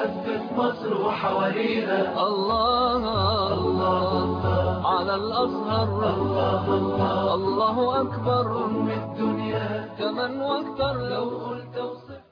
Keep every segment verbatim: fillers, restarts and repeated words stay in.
لفت مصر وحوالينا. الله الله على الأزهر. الله الله الله أكبر. أم الدنيا كمن واكثر لو قلت وصف.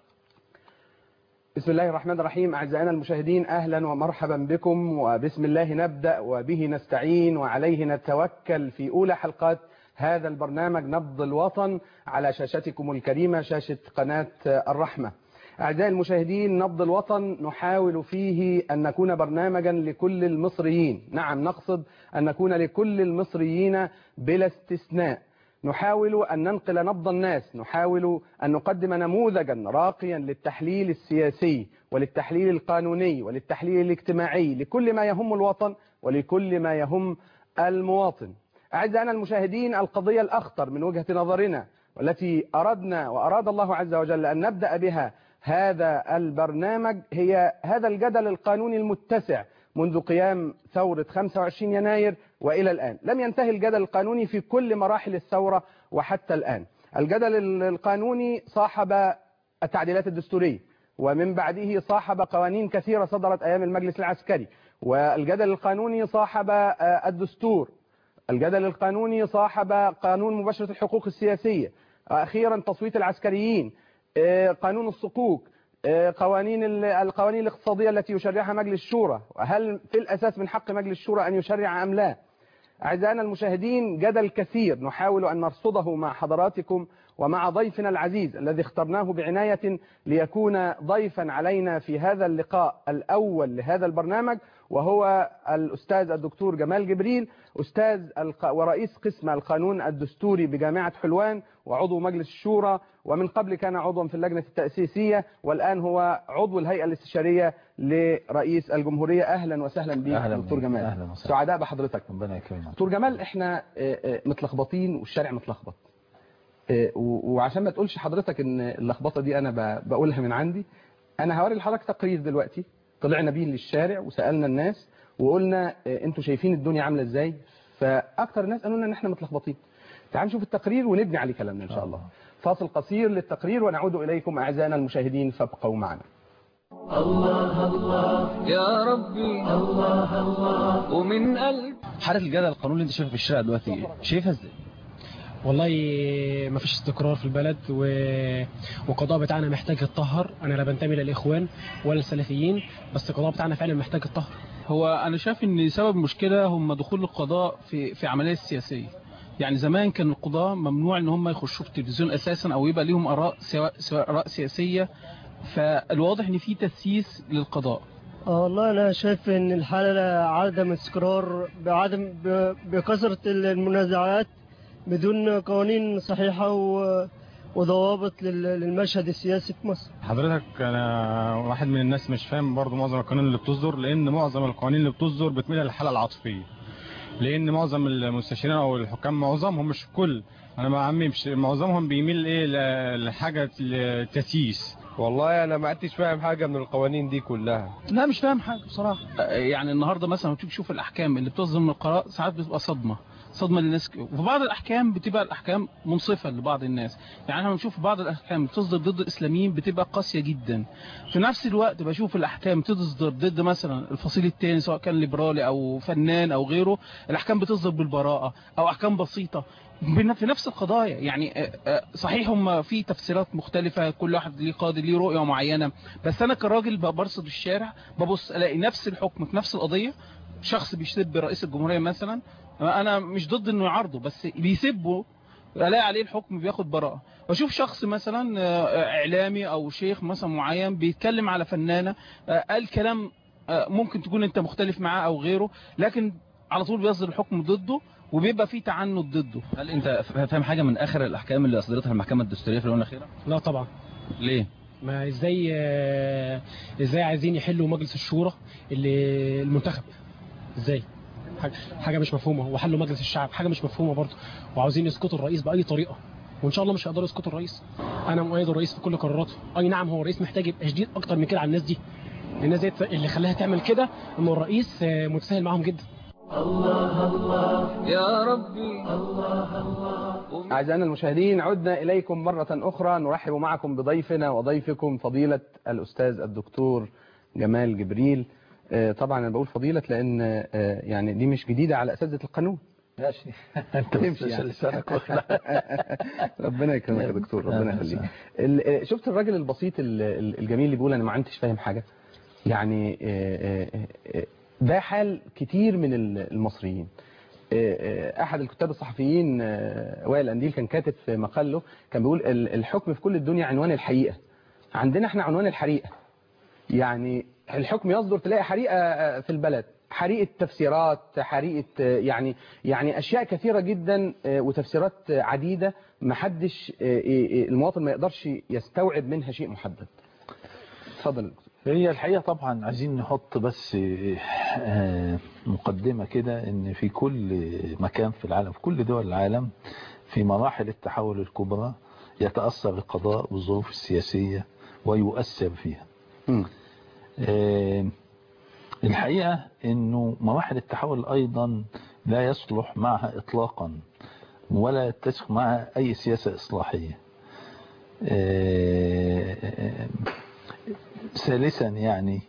بسم الله الرحمن الرحيم. أعزائنا المشاهدين، أهلا ومرحبا بكم، وبسم الله نبدأ وبه نستعين وعليه نتوكل في أولى حلقات هذا البرنامج نبض الوطن على شاشتكم الكريمة، شاشة قناة الرحمة. أعزائي المشاهدين، نبض الوطن نحاول فيه أن نكون برنامجا لكل المصريين. نعم، نقصد أن نكون لكل المصريين بلا استثناء. نحاول أن ننقل نبض الناس، نحاول أن نقدم نموذجا راقيا للتحليل السياسي وللتحليل القانوني وللتحليل الاجتماعي لكل ما يهم الوطن ولكل ما يهم المواطن. أعزائنا المشاهدين، القضية الأخطر من وجهة نظرنا والتي أردنا وأراد الله عز وجل أن نبدأ بها هذا البرنامج هي هذا الجدل القانوني المتسع منذ قيام ثورة خمسة وعشرين يناير وإلى الآن. لم ينتهي الجدل القانوني في كل مراحل الثورة وحتى الآن. الجدل القانوني صاحب التعديلات الدستورية، ومن بعده صاحب قوانين كثيرة صدرت أيام المجلس العسكري، والجدل القانوني صاحب الدستور، الجدل القانوني صاحب قانون مباشرة الحقوق السياسية، أخيرا تصويت العسكريين، قانون الصكوك، قوانين القوانين الاقتصادية التي يشرعها مجلس الشورى، وهل في الأساس من حق مجلس الشورى أن يشرع أم لا؟ أعزائنا المشاهدين، جدل كثير نحاول أن نرصده مع حضراتكم ومع ضيفنا العزيز الذي اخترناه بعناية ليكون ضيفا علينا في هذا اللقاء الأول لهذا البرنامج، وهو الأستاذ الدكتور جمال جبريل، أستاذ ورئيس قسم القانون الدستوري بجامعة حلوان وعضو مجلس الشورى، ومن قبل كان عضوا في اللجنة التأسيسية، والآن هو عضو الهيئة الاستشارية لرئيس الجمهورية. أهلا وسهلا بك دكتور جمال. أهلا وسهلا. سعداء بحضرتك. ربنا يكرمك. دكتور جمال، احنا متلخبطين والشارع متلخبط، وعشان ما تقولش حضرتك ان اللخبطه دي انا بقولها من عندي، انا هوري لحضرتك تقرير دلوقتي طلعنا بيه للشارع وسالنا الناس وقلنا انتوا شايفين الدنيا عامله ازاي؟ فاكتر الناس قالوا لنا ان احنا متلخبطين. تعالوا نشوف التقرير ونبني عليه كلامنا ان شاء الله. فاصل قصير للتقرير ونعود اليكم اعزائنا المشاهدين، فابقوا معنا. الله الله يا ربي الله الله. ومن قلب حالة الجدل القانوني اللي انت شايفها في الشارع دلوقتي ايه؟ شايفها ازاي؟ والله ما فيش استقرار في البلد و... والقضاء بتاعنا محتاج يتطهر. انا لا بنتمي للاخوان ولا السلفيين، بس القضاء بتاعنا فعلا محتاج يتطهر. هو انا شايف ان سبب المشكله هم دخول القضاء في في عمليه السياسيه. يعني زمان كان القضاء ممنوع ان هم يخشوا في التلفزيون اساسا او يبقى ليهم اراء سواء سواء اراء سياسيه، فالواضح ان في تسييس للقضاء. والله انا شايف ان الحاله عدم استقرار بعدم بكثره المنازعات بدون قوانين صحيحه وضوابط للمشهد السياسي في مصر. حضرتك انا واحد من الناس مش فاهم برضو معظم القوانين اللي بتصدر، لان معظم القوانين اللي بتصدر بتميل للحاله العاطفيه، لان معظم المستشارين او الحكام معظمهم مش كل انا ما عمي مش معظمهم بيميل ايه لحاجه التسييس. والله انا ما عدتش فاهم حاجه من القوانين دي كلها. لا مش فاهم حاجه بصراحه. يعني النهارده مثلا تيجي تشوف الاحكام اللي بتصدر من القضاء ساعات بتبقى صدمه صدمه للناس، وفي بعض الاحكام بتبقى الاحكام منصفه لبعض الناس. يعني احنا بنشوف بعض الاحكام بتصدر ضد الاسلاميين بتبقى قاسيه جدا، في نفس الوقت بشوف الاحكام بتصدر ضد مثلا الفصيل الثاني سواء كان ليبرالي او فنان او غيره، الاحكام بتصدر بالبراءه او احكام بسيطه في نفس القضايا. يعني صحيح هم في تفسيرات مختلفة، كل واحد ليه قاضي ليه رؤية معينة، بس أنا كراجل برصد الشارع ببص ألاقي نفس الحكم في نفس القضية، شخص بيسب رئيس الجمهورية مثلا، أنا مش ضد إنه يعارضه بس بيسبه، ألاقي عليه الحكم بياخد براءة. وأشوف شخص مثلا إعلامي أو شيخ مثلا معين بيتكلم على فنانة قال كلام ممكن تكون أنت مختلف معاه أو غيره، لكن على طول بيصدر الحكم ضده وبيبقى فيه تعنت ضده. هل انت فاهم حاجه من اخر الاحكام اللي اصدرتها المحكمه الدستوريه في الاونه الاخيره؟ لا طبعا. ليه؟ ما ازاي ازاي عايزين يحلوا مجلس الشورى اللي المنتخب؟ ازاي؟ حاجه حاجه مش مفهومه. وحلوا مجلس الشعب حاجه مش مفهومه برضه، وعاوزين يسقطوا الرئيس باي طريقه، وان شاء الله مش هيقدروا يسقطوا الرئيس. انا مؤيد الرئيس في كل قراراته. اي نعم هو الرئيس محتاج يبقى شديد اكتر من كده على الناس دي. الناس دي اللي خلاها تعمل كده انه الرئيس متساهل معاهم جدا. الله الله يا ربي الله الله. أعزائنا المشاهدين، عدنا إليكم مرة أخرى، نرحب معكم بضيفنا وضيفكم فضيلة الأستاذ الدكتور جمال جبريل. آه، طبعا انا بقول فضيلة لان آه، يعني دي مش جديدة على اساتذة القانون. ماشي انت تمشي بس يعني. لسانك واخلع. ربنا يكرمك يا دكتور، ربنا يخليك. ال- شفت الراجل البسيط ال- ال- الجميل اللي بيقول انا ما عدتش فاهم حاجة. يعني آه، آه، آه، ده حال كتير من ال- المصريين. آه، آه، احد الكتاب الصحفيين آه، وائل انديل كان كاتب في مقال له، كان بيقول ال- الحكم في كل الدنيا عنوان الحقيقة، عندنا احنا عنوان الحريقة. يعني الحكم يصدر تلاقي حريقة آه، في البلد، حريقة تفسيرات، حريقة آه، يعني يعني أشياء كثيرة جدا آه، وتفسيرات آه، عديدة، ما حدش آه، آه، المواطن ما يقدرش يستوعب منها شيء محدد. اتفضل. هي الحقيقة طبعا عايزين نحط بس آه، مقدمة كده ان في كل مكان في العالم، في كل دول العالم، في مراحل التحول الكبرى يتأثر القضاء بالظروف السياسية ويؤثر فيها. م. آه، الحقيقة انه مراحل التحول ايضا لا يصلح معها اطلاقا ولا يتسق معها اي سياسة اصلاحية. آه، آه، ثالثا يعني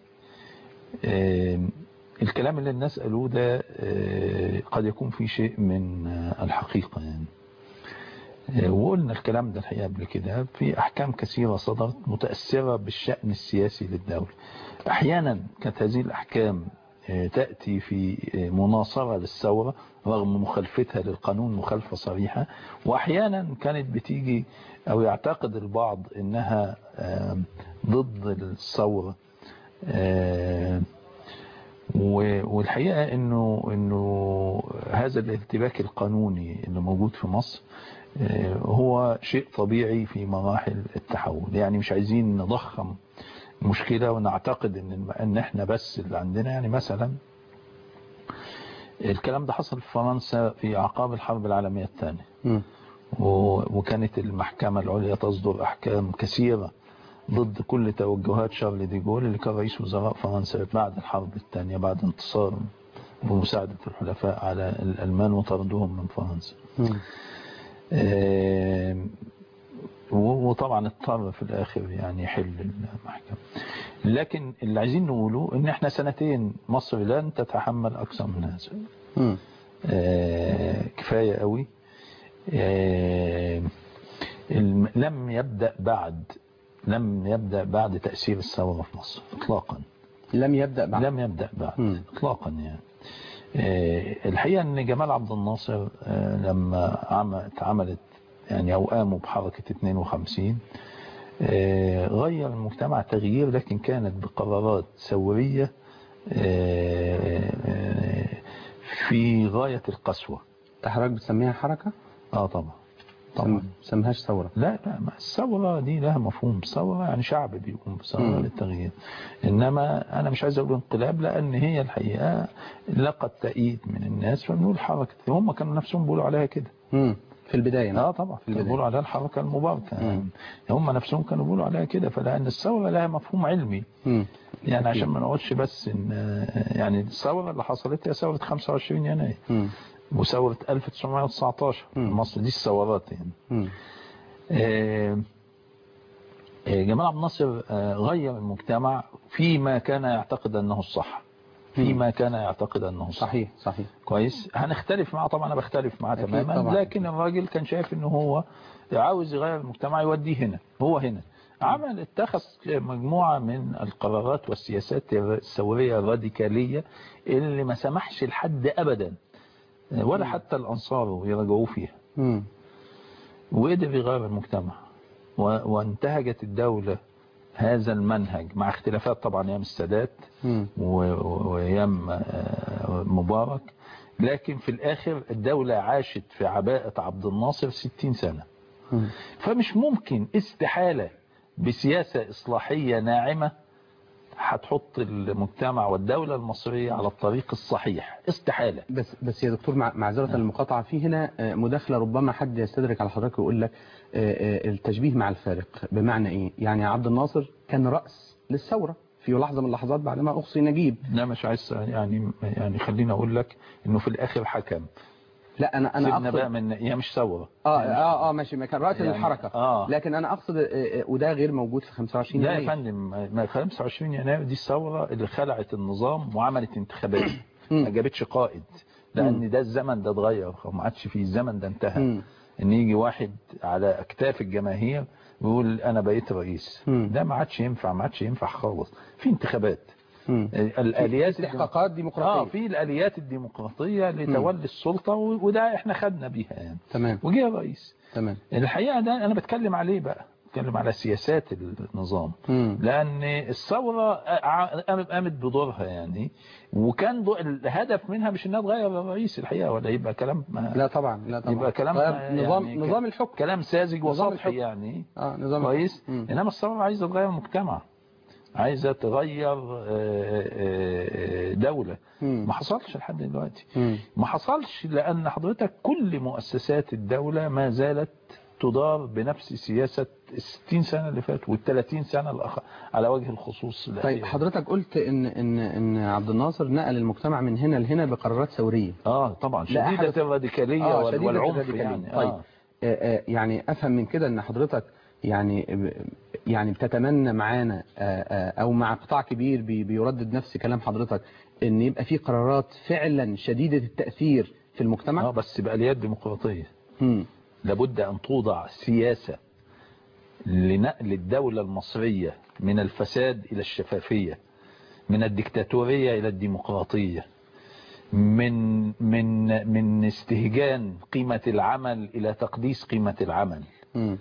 الكلام اللي الناس قالوه ده قد يكون فيه شيء من الحقيقة يعني. وقلنا الكلام ده الحقيقة قبل كده، في أحكام كثيرة صدرت متأثرة بالشأن السياسي للدولة. أحيانا كانت هذه الأحكام تأتي في مناصرة للثورة رغم مخالفتها للقانون مخالفة صريحة، وأحيانا كانت بتيجي أو يعتقد البعض أنها ضد الثورة. والحقيقة أنه, إنه هذا الارتباك القانوني اللي موجود في مصر هو شيء طبيعي في مراحل التحول. يعني مش عايزين نضخم مشكلة ونعتقد ان ان احنا بس اللي عندنا. يعني مثلا الكلام ده حصل في فرنسا في اعقاب الحرب العالمية الثانية، وكانت المحكمة العليا تصدر احكام كثيرة ضد كل توجهات شارل دي جول اللي كان رئيس وزراء فرنسا بعد الحرب الثانية، بعد انتصار بمساعدة الحلفاء على الالمان وطردهم من فرنسا. وطبعا اضطر في الاخر يعني يحل المحكمة. لكن اللي عايزين نقوله ان احنا سنتين مصر لن تتحمل اكثر من هذا. آه كفاية قوي. آه لم يبدأ بعد لم يبدأ بعد تأثير الثورة في مصر اطلاقا. لم يبدأ بعد لم يبدأ بعد م. اطلاقا يعني. آه الحقيقة ان جمال عبد الناصر آه لما عملت عملت يعني او قاموا بحركة اثنين وخمسين آه غير المجتمع تغيير، لكن كانت بقرارات ثورية آه آه في غاية القسوة. حضرتك بتسميها حركة؟ اه طبعا طبعا. سمهاش ثورة؟ لا لا، الثورة دي لها مفهوم. الثورة يعني شعب بيقوم بثورة للتغيير، انما انا مش عايز اقول انقلاب لان هي الحقيقة لقد تأييد من الناس، فبنقول حركة. هم كانوا نفسهم بيقولوا عليها كده في البداية. اه طبعا في البداية بيقولوا عليها الحركة المباركة يعني. هم نفسهم كانوا بيقولوا عليها كده، فلأن الثورة لها مفهوم علمي. مم. يعني عشان ما نقولش بس ان يعني الثورة اللي حصلت هي ثورة خمسة وعشرين يناير وثورة ألف وتسعمائة وتسعة عشر مصر، دي الثورات يعني. آه جمال عبد الناصر آه غير المجتمع فيما كان يعتقد انه الصح، فيما كان يعتقد انه صحيح صحيح كويس. هنختلف معه طبعا، انا بختلف معه تماما طبعا. لكن الراجل كان شايف انه هو عاوز يغير المجتمع يوديه هنا، هو هنا عمل اتخذ مجموعة من القرارات والسياسات الثورية الراديكالية اللي ما سمحش لحد ابدا ولا حتى الانصار يرجعوا فيها. م. وقدر يغير المجتمع وانتهجت الدولة هذا المنهج مع اختلافات طبعا ايام السادات وايام مبارك، لكن في الاخر الدولة عاشت في عباءة عبد الناصر ستين سنة. م. فمش ممكن استحالة بسياسة اصلاحية ناعمة هتحط المجتمع والدولة المصرية على الطريق الصحيح، استحالة. بس بس يا دكتور معذرة المقاطعة، في هنا مداخلة ربما حد يستدرك على حضرتك ويقول لك التشبيه مع الفارق بمعنى ايه؟ يعني عبد الناصر كان رأس للثورة في لحظة من اللحظات بعدما أقصي نجيب. لا مش عايز يعني يعني خليني أقول لك إنه في الآخر حكم لا انا انا سيبنا اقصد بقى من هي مش ثوره اه يعني اه اه ماشي، ما كان رأس يعني الحركة آه. لكن انا اقصد آه، آه، وده غير موجود في خمسة وعشرين لا يا يناير. فندم، ما خمسة وعشرين يناير دي الثوره اللي خلعت النظام وعملت انتخابات ما جابتش قائد، لان ده الزمن ده اتغير وما عادش فيه، الزمن ده انتهى. مم. ان يجي واحد على اكتاف الجماهير ويقول انا بقيت رئيس، مم. ده ما عادش ينفع، ما عادش ينفع خالص. في انتخابات، مم. الاليات استحقاقات ديمقراطية. اه في الاليات الديمقراطيه لتولي السلطه، وده احنا خدنا بيها يعني. تمام. وجه رئيس. تمام. الحقيقه ده انا بتكلم عليه بقى، بتكلم على سياسات النظام. مم. لان الثوره قامت بدورها يعني، وكان الهدف منها مش انها تغير الرئيس الحقيقه، ولا يبقى كلام ما لا طبعا لا طبعا يبقى كلام يعني نظام يعني نظام الحكم، كلام ساذج نظام وسطحي الحكم. يعني. اه نظام كويس. الحكم. انما الثوره عايزه تغير المجتمع، عايزه تغير دوله. مم. ما حصلش لحد دلوقتي. مم. ما حصلش لان حضرتك كل مؤسسات الدوله ما زالت تدار بنفس سياسه الستين سنه اللي فاتوا والثلاثين سنه الأخ... على وجه الخصوص. طيب حضرتك قلت ان ان ان عبد الناصر نقل المجتمع من هنا لهنا بقرارات ثوريه. اه طبعا شديده الراديكاليه آه وال... شديدة والعنف الراديكالية. يعني. طيب آه. آه آه يعني افهم من كده ان حضرتك يعني يعني بتتمنى معانا آه آه او مع قطاع كبير بي بيردد نفس كلام حضرتك ان يبقى في قرارات فعلا شديده التاثير في المجتمع. اه بس باليات ديمقراطيه. امم لابد أن توضع سياسة لنقل الدولة المصرية من الفساد إلى الشفافية، من الديكتاتورية إلى الديمقراطية، من من من استهجان قيمة العمل إلى تقديس قيمة العمل. م.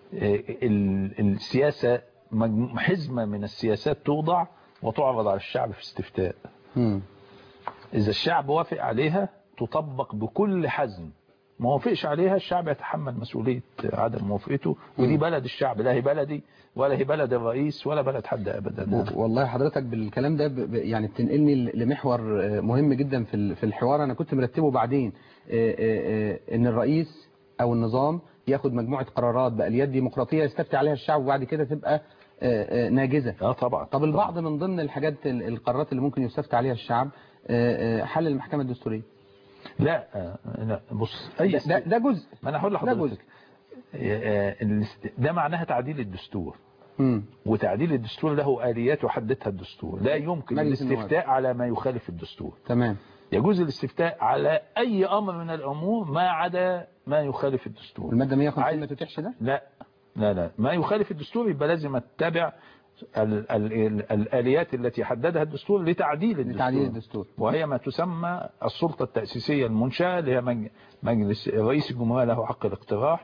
السياسة حزمة من السياسات توضع وتعرض على الشعب في استفتاء. م. إذا الشعب وافق عليها تطبق بكل حزم، ما وافقش عليها الشعب يتحمل مسؤولية عدم موافقته، ودي بلد الشعب، لا هي بلدي ولا هي بلد الرئيس ولا بلد حد أبدا. والله حضرتك بالكلام ده يعني بتنقلني لمحور مهم جدا في في الحوار أنا كنت مرتبه بعدين، إن الرئيس أو النظام ياخد مجموعة قرارات بآليات ديمقراطية يستفتي عليها الشعب وبعد كده تبقى ناجزة. اه طبعا. طب البعض من ضمن الحاجات القرارات اللي ممكن يستفتي عليها الشعب حل المحكمة الدستورية. لا لا بص اي ده, ده جزء، ما انا هقول لحضرتك ده معناها تعديل الدستور. امم وتعديل الدستور له آليات يحددها الدستور. لا يمكن الاستفتاء على ما يخالف الدستور. تمام. يجوز الاستفتاء على اي امر من الامور ما عدا ما يخالف الدستور. الماده مية وخمسين ما تتيحش ده؟ لا لا لا ما يخالف الدستور يبقى لازم اتبع ال ال ال الآليات التي حددها الدستور لتعديل الدستور. لتعديل الدستور وهي ما تسمى السلطة التأسيسية المنشأة اللي هي مجلس رئيس الجمهورية له حق الاقتراح،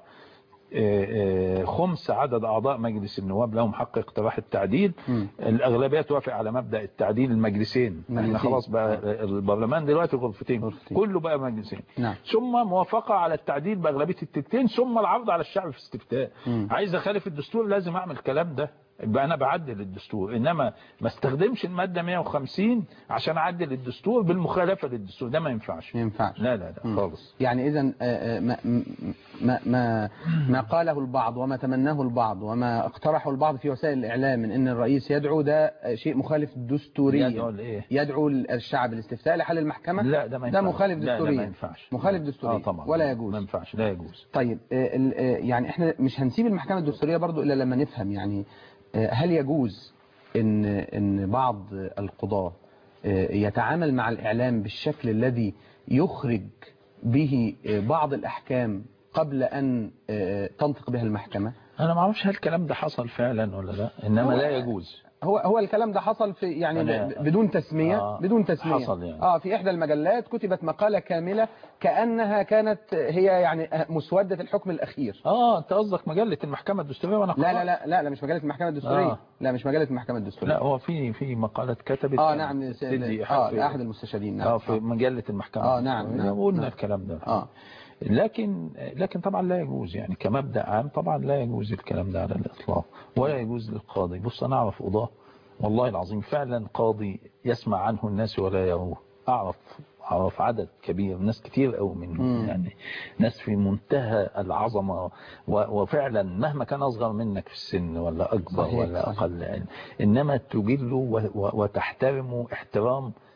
خمس عدد أعضاء مجلس النواب لهم حق اقتراح التعديل. م. الأغلبية توافق على مبدأ التعديل المجلسين، احنا خلاص بقى البرلمان دلوقتي غرفتين، غرفتين كله بقى مجلسين. نعم. ثم موافقة على التعديل بأغلبية التلتين، ثم العرض على الشعب في استفتاء. م. عايز أخالف الدستور لازم أعمل الكلام ده، يبقى انا بعدل الدستور، انما ما استخدمش الماده مية وخمسين عشان اعدل الدستور بالمخالفه للدستور، ده ما ينفعش. ما ينفعش. لا لا لا خالص. يعني اذا ما ما ما ما قاله البعض وما تمناه البعض وما اقترحه البعض في وسائل الاعلام من ان الرئيس يدعو ده شيء مخالف دستوريا. يدعو لايه؟ يدعو الشعب الاستفتاء لحل المحكمه. لا ده ما ينفعش. ده مخالف دستوريا. لا, لا ما ينفعش. مخالف دستوريا. آه طبعا. ولا يجوز. ما ينفعش، لا يجوز. طيب يعني احنا مش هنسيب المحكمه الدستوريه برضو الا لما نفهم يعني هل يجوز ان ان بعض القضاة يتعامل مع الإعلام بالشكل الذي يخرج به بعض الأحكام قبل أن تنطق بها المحكمة؟ أنا ما اعرفش هل الكلام ده حصل فعلا ولا لا، إنما لا يجوز. هو هو الكلام ده حصل في يعني بدون تسمية. آه بدون تسمية حصل يعني. اه في إحدى المجلات كتبت مقالة كاملة كأنها كانت هي يعني مسودة الحكم الأخير. اه انت قصدك مجلة المحكمة الدستورية وانا لا لا لا لا لا مش مجلة المحكمة الدستورية. آه. لا مش مجلة المحكمة الدستورية. لا هو في في مقالات كتبت اه نعم اه لأحد المستشهدين. نعم. اه في مجلة المحكمة. اه نعم نعم قلنا نعم. الكلام ده. اه لكن لكن طبعا لا يجوز يعني كمبدأ عام، طبعا لا يجوز الكلام ده على الإطلاق، ولا يجوز للقاضي. بص أنا أعرف قضاة والله العظيم فعلا قاضي يسمع عنه الناس ولا يروه. أعرف أعرف عدد كبير، ناس كتير قوي منهم، يعني ناس في منتهى العظمة، وفعلا مهما كان أصغر منك في السن ولا أكبر صحيح ولا صحيح. أقل يعني. إنما تجله وتحترمه احترام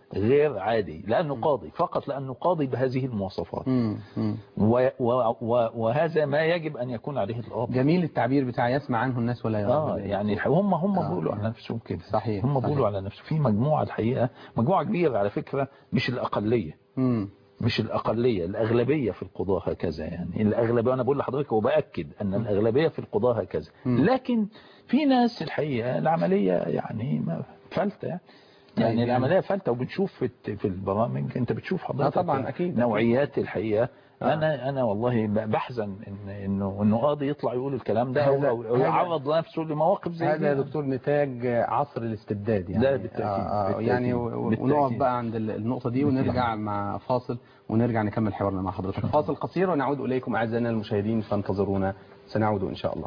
غير عادي، لأنه قاضي فقط، لأنه قاضي بهذه المواصفات. مم. مم. و و و وهذا ما يجب أن يكون عليه القاضي. جميل التعبير بتاع يسمع عنه الناس ولا يرى. اه يعني هم هم آه. بيقولوا على نفسهم كده. صحيح. هم صحيح. بيقولوا على نفسهم في مجموعة، الحقيقة مجموعة كبيرة على فكرة، مش الأقلية. مم. مش الأقلية، الأغلبية في القضاء هكذا. يعني الأغلبية، أنا بقول لحضرتك وبأكد أن الأغلبية في القضاء هكذا. مم. لكن في ناس الحقيقة العملية يعني ما فلتة يعني. يعني يعني العملية فلتة، وبتشوف في في البرامج، انت بتشوف حضرتك آه طبعا أكيد. نوعيات الحقيقة. آه. انا انا والله بحزن ان انه انه قاضي يطلع يقول الكلام ده هذا- او أو يعرض نفسه لمواقف زي هذا يا دي. دكتور نتاج عصر الاستبداد يعني. لا بالتأكيد. آه آه بالتأكيد. يعني و- بالتأكيد. ونقف بقى عند ال- النقطة دي ونرجع مع فاصل ونرجع نكمل حوارنا مع حضرتك. فاصل قصير ونعود إليكم أعزائنا المشاهدين، فانتظرونا، سنعود إن شاء الله.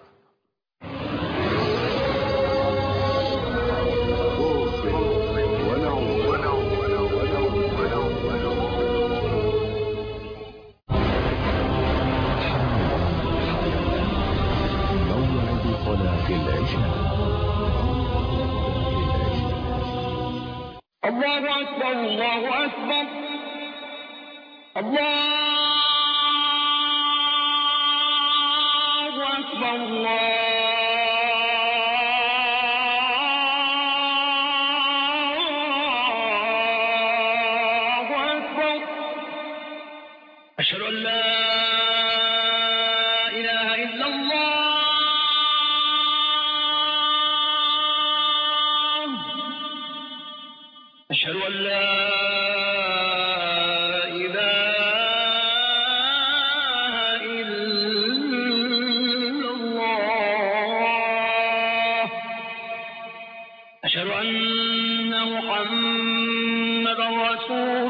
الله أكبر الله أكبر الله أكبر الله أكبر أشهد أن لا إله إلا الله أشهد أن لا إله إلا الله أشهد أن محمدا رسول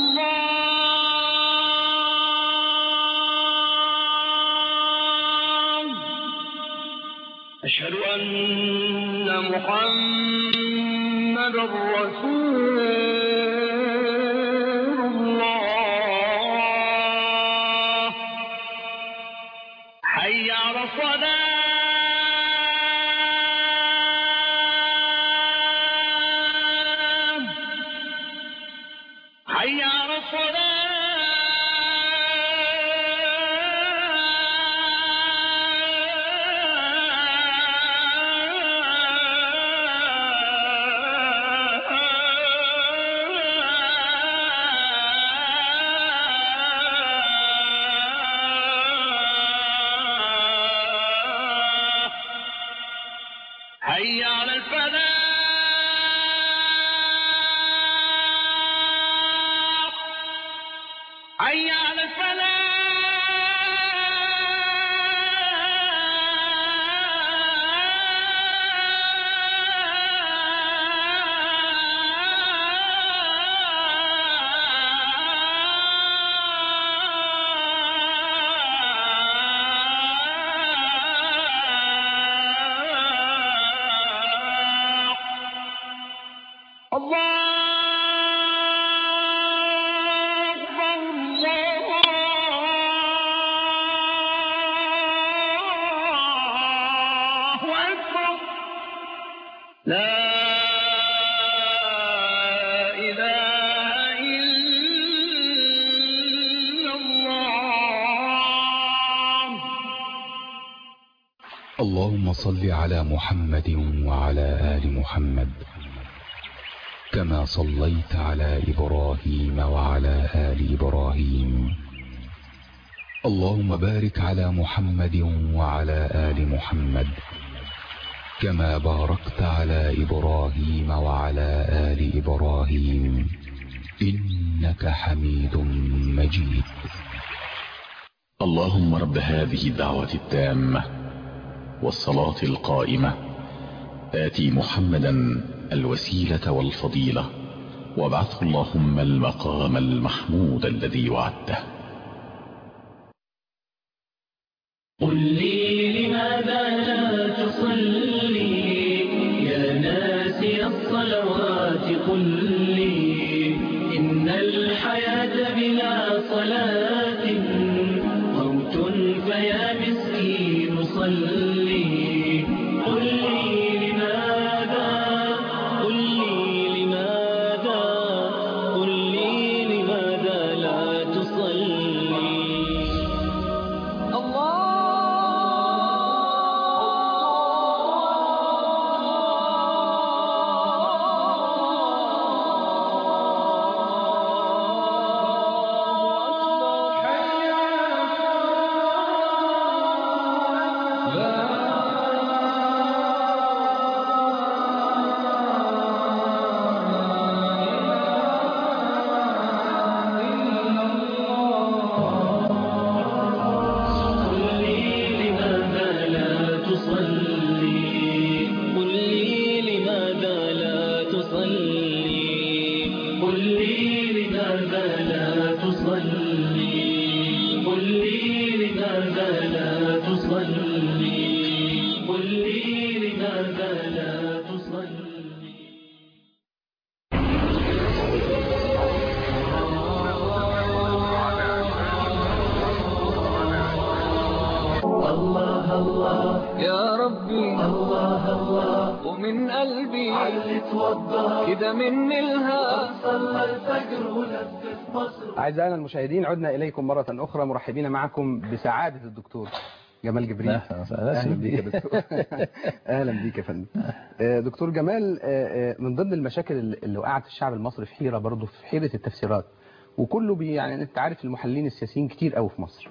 الله أشهد أن محمدا رسول الله حي على الصلاة حي على الصلاة حي على الفلاح حي على الفلاح الله أكبر الله أكبر لا إله إلا الله. اللهم صل على محمد وعلى آل محمد كما صليت على إبراهيم وعلى آل إبراهيم. اللهم بارك على محمد وعلى آل محمد كما باركت على إبراهيم وعلى آل إبراهيم إنك حميد مجيد. اللهم رب هذه الدعوة التامة والصلاة القائمة آتي محمدا الوسيلة والفضيلة وابعثه اللهم المقام المحمود الذي وعدته. قل لي لماذا لا تصلي يا ناسي الصلوات قل لي إن الحياة بلا صلاة موت فيا مسكين صلي. قل لي لماذا قل لي لماذا ربي الله الله ومن قلبي علت وضح كده مني الها صلى الفجر ولبس مصر. أعزائنا المشاهدين، عدنا إليكم مرة أخرى مرحبين معكم بسعادة الدكتور جمال جبريل. أهلا بيك يا دكتور. أهلا بيك يا فندم. دكتور جمال، من ضمن المشاكل اللي وقعت الشعب المصري في حيرة، برضه في حيرة التفسيرات، وكله بي يعني أنت عارف المحللين السياسيين كتير قوي في مصر.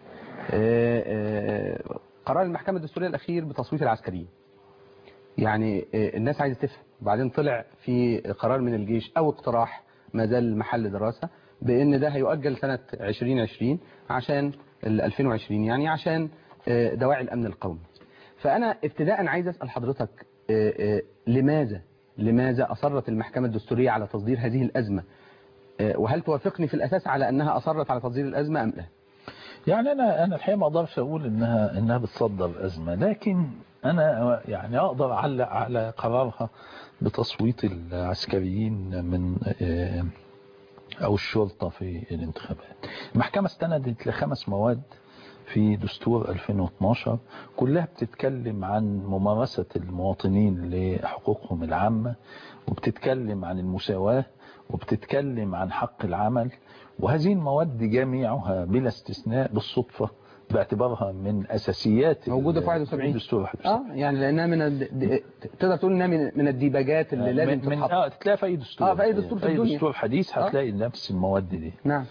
قرار المحكمة الدستورية الأخير بتصويت العسكريين، يعني الناس عايزة تفهم، وبعدين طلع في قرار من الجيش أو اقتراح ما زال محل دراسة بأن ده هيؤجل سنة عشرين عشرين عشان ألفين وعشرين، يعني عشان دواعي الأمن القومي. فأنا ابتداء عايز أسأل حضرتك لماذا لماذا أصرت المحكمة الدستورية على تصدير هذه الأزمة، وهل توافقني في الأساس على أنها أصرت على تصدير الأزمة أم لا؟ يعني أنا أنا الحقيقة ما أقدرش أقول إنها إنها بتصدر أزمة، لكن أنا يعني أقدر أعلق على قرارها بتصويت العسكريين من أو الشرطة في الانتخابات. المحكمة استندت لخمس مواد في دستور ألفين واثناشر كلها بتتكلم عن ممارسة المواطنين لحقوقهم العامة، وبتتكلم عن المساواة، وبتتكلم عن حق العمل، وهذه المواد جميعها بلا استثناء بالصدفة باعتبارها من أساسيات موجودة في واحد وسبعين الدستور. اه يعني لأنها من الد... تقدر تقول إنها من, من الديباجات اللي لازم تتحط. اه تلاقي في أي دستور اه في أي دستور في الدنيا، دستور حديث هتلاقي آه. نفس المواد دي. نعم.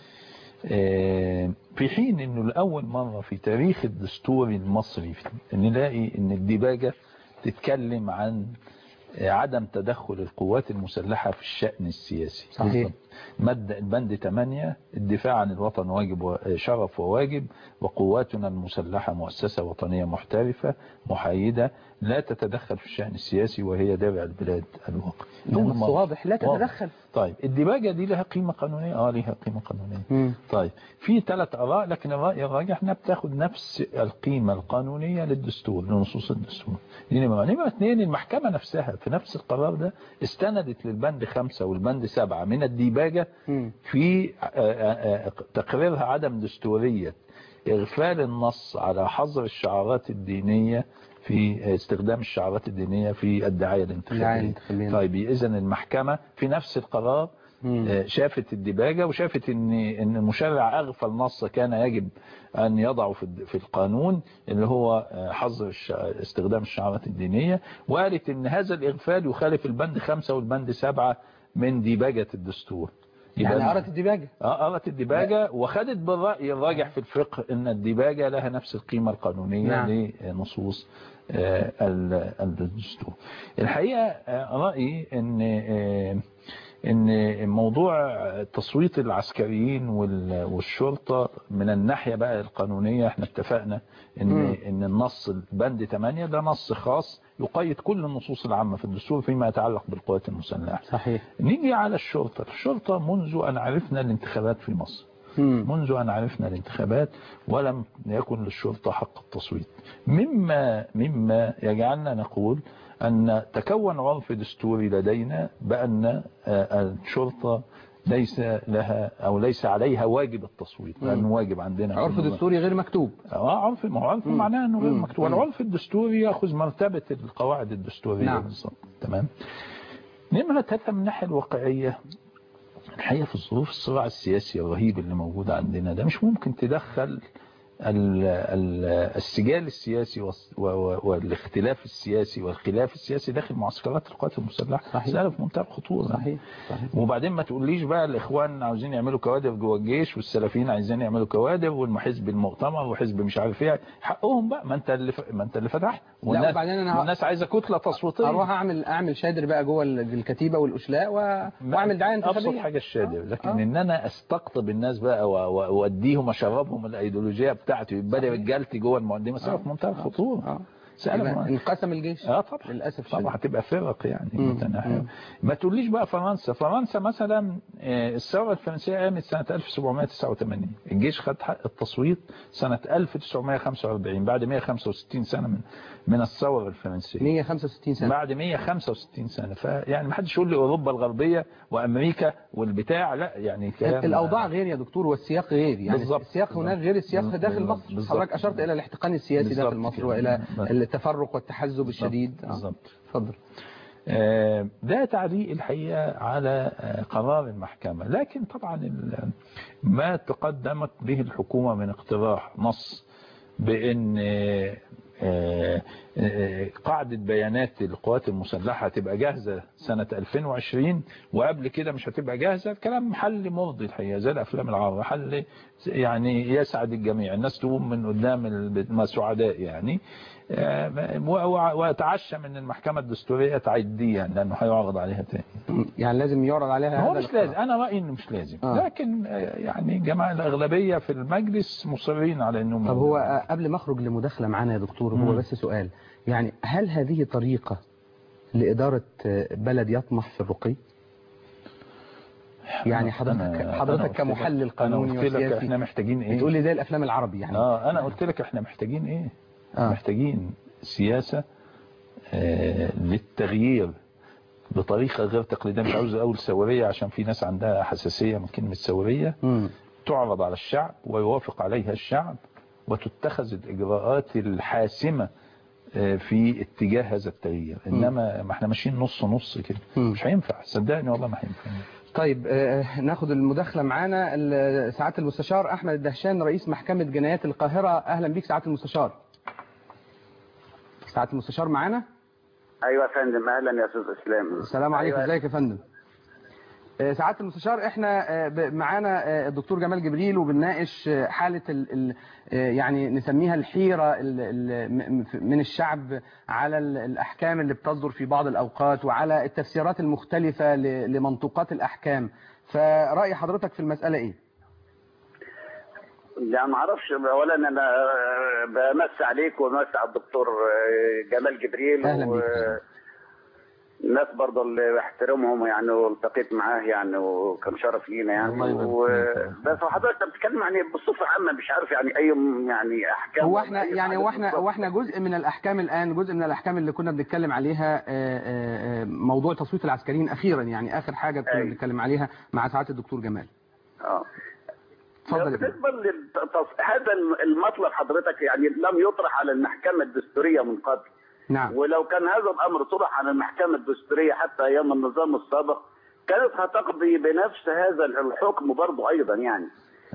آه في حين إنه لأول مرة في تاريخ الدستور المصري نلاقي إن الديباجة تتكلم عن عدم تدخل القوات المسلحة في الشأن السياسي. صحيح. مادة البند ثمانية الدفاع عن الوطن واجب شرف وواجب، وقواتنا المسلحة مؤسسة وطنية محترفة محايدة لا تتدخل في الشأن السياسي وهي درع البلاد الواقع. نص واضح لا تتدخل. طيب الديباجة دي لها قيمة قانونية؟ اه لها قيمة قانونية. مم. طيب في ثلاث آراء، لكن الرأي الراجح انها بتاخد نفس القيمة القانونية للدستور لنصوص الدستور. دي نمرة نمرة اثنين، المحكمة نفسها في نفس القرار ده استندت للبند خمسة والبند سبعة من الديباجة في تقريرها عدم دستورية إغفال النص على حظر الشعارات الدينية في استخدام الشعارات الدينية في الدعاية الانتخابية. طيب إذن المحكمة في نفس القرار مم. شافت الديباجة وشافت ان ان المشرع اغفل نص كان يجب ان يضعه في في القانون اللي هو حظر استخدام الشعارات الدينية، وقالت ان هذا الاغفال يخالف البند خمسة والبند سبعة من ديباجة الدستور. يعني قرأت الديباجة اه قرأت الديباجة وخدت بالرأي الراجح في الفقه ان الديباجة لها نفس القيمة القانونية نعم. لنصوص الدستور. الحقيقة رأيي ان ان موضوع تصويت العسكريين والشرطة من الناحية بقى القانونية احنا اتفقنا ان م. ان النص البند ثمانية ده نص خاص يقيد كل النصوص العامة في الدستور فيما يتعلق بالقوات المسلحة. صحيح. نيجي على الشرطة. الشرطة منذ ان عرفنا الانتخابات في مصر م. منذ ان عرفنا الانتخابات ولم يكن للشرطة حق التصويت، مما مما يجعلنا نقول أن تكون عرف دستوري لدينا بأن الشرطة ليس لها أو ليس عليها واجب التصويت، لأنه واجب عندنا عرف دستوري غير مكتوب. اه عرف ما هو عرف معناه أنه غير مكتوب، والعرف الدستوري يأخذ مرتبة القواعد الدستورية. نعم. بالضبط. تمام. نمرة ثلاثة من الناحية الواقعية، الحقيقة في الظروف الصراع السياسي الرهيب اللي موجود عندنا ده مش ممكن تدخل السجال السياسي والاختلاف السياسي والخلاف السياسي داخل معسكرات القوات المسلحة. مسألة في منتهى الخطورة. صحيح. صحيح. وبعدين ما تقوليش بقى الاخوان عاوزين يعملوا كوادر جوه الجيش والسلفيين عايزين يعملوا كوادر والحزب المؤتمر وحزب مش عارف ايه، حقهم بقى، ما انت اللي ف... ما انت اللي فتحت والناس, أنا والناس عايزه كتله تصويتيه. اروح اعمل اعمل شادر بقى جوه الكتيبه والاشلاء و... واعمل دعايه انتخابيه. ابسط حاجه الشادر، لكن آه. ان انا استقطب الناس بقى واوديهم اشربهم الايديولوجيه بتاعتي يبقى رجالتي جوه المقدمه. مسألة في منتهى الخطوره. آه. انقسم الجيش. اه طبعا للاسف طبعا هتبقى فرق يعني متناحيه. ما تقوليش بقى فرنسا. فرنسا مثلا الثوره الفرنسيه قامت سنه ألف وسبعمائة وتسعة وثمانين، الجيش خد حق التصويت سنه ألف وتسعمائة وخمسة وأربعين بعد مائة وخمسة وستين سنه من من الثوره الفرنسيه. مائة وخمسة وستين سنه بعد مائة وخمسة وستين سنه. فيعني ما حدش يقول لي اوروبا الغربيه وامريكا والبتاع، لا يعني كلام. الاوضاع غير يا دكتور والسياق غير، يعني بالزبط. السياق هناك غير السياق داخل مصر. حضرتك اشرت الى الاحتقان السياسي داخل مصر والى التفرق والتحزب الشديد. بالظبط. اتفضل. آه ده تعليق الحقيقة على آه قرار المحكمة، لكن طبعا ما تقدمت به الحكومة من اقتراح نص بأن آه آه آه قاعدة بيانات القوات المسلحة تبقى جاهزة سنة ألفين وعشرين وقبل كده مش هتبقى جاهزة، الكلام حل مرضي الحقيقة زي الأفلام العربية، حل يعني يسعد الجميع، الناس تقوم من قدام السعداء يعني. واتعشى من المحكمة الدستورية تعديا لأنه هيعرض عليها تاني. يعني لازم يعرض عليها. هو هذا مش لازم، أنا رأيي إنه مش لازم. آه. لكن يعني جماعة الأغلبية في المجلس مصرين على إنه. طب هو قبل ما أخرج لمداخلة معانا يا دكتور، هو بس سؤال، يعني هل هذه طريقة لإدارة بلد يطمح في الرقي؟ يعني حضرتك حضرتك كمحلل قانوني وسياسي احنا محتاجين ايه؟ بتقول لي زي الافلام العربي يعني. اه انا قلت لك احنا محتاجين ايه؟ آه. محتاجين سياسة آه للتغيير بطريقة غير تقليدية. مش عاوز اقول ثورية عشان في ناس عندها حساسية من كلمة ثورية. تعرض على الشعب ويوافق عليها الشعب وتتخذ الاجراءات الحاسمة آه في اتجاه هذا التغيير. انما ما احنا ماشيين نص نص كده مش هينفع، صدقني والله ما هينفع. طيب آه ناخد المداخلة معانا سعادة المستشار أحمد الدهشان رئيس محكمة جنايات القاهرة. أهلا بيك سعادة المستشار. سعادة المستشار معانا؟ أيوة يا فندم. أهلا يا أستاذ إسلام. السلام عليكم. أيوة. ازيك يا فندم؟ آه سعادة المستشار احنا آه معانا آه الدكتور جمال جبريل وبنناقش آه حالة ال ال آه يعني نسميها الحيرة ال ال من الشعب على الأحكام اللي بتصدر في بعض الأوقات وعلى التفسيرات المختلفة لمنطوقات الأحكام. فرأي حضرتك في المسألة ايه؟ يعني ما اعرفش. اولا انا بمسي عليك ومسي على الدكتور جمال جبريل. اهلا بيك. الناس برضه اللي بحترمهم يعني والتقيت معاه يعني وكان شرف لينا يعني. و... بس حضرتك بتتكلم يعني بصفه عامه مش عارف يعني اي يعني احكام. هو احنا يعني هو احنا هو احنا جزء من الاحكام الان، جزء من الاحكام اللي كنا بنتكلم عليها موضوع تصويت العسكريين اخيرا، يعني اخر حاجه كنا بنتكلم عليها مع سعاده الدكتور جمال. اه اتفضل. بالنسبه للتص... هذا المطلب حضرتك يعني لم يطرح على المحكمه الدستوريه من قبل. نعم. ولو كان هذا الامر طرح على المحكمه الدستوريه حتى ايام النظام السابق كانت هتقضي بنفس هذا الحكم برضه ايضا يعني.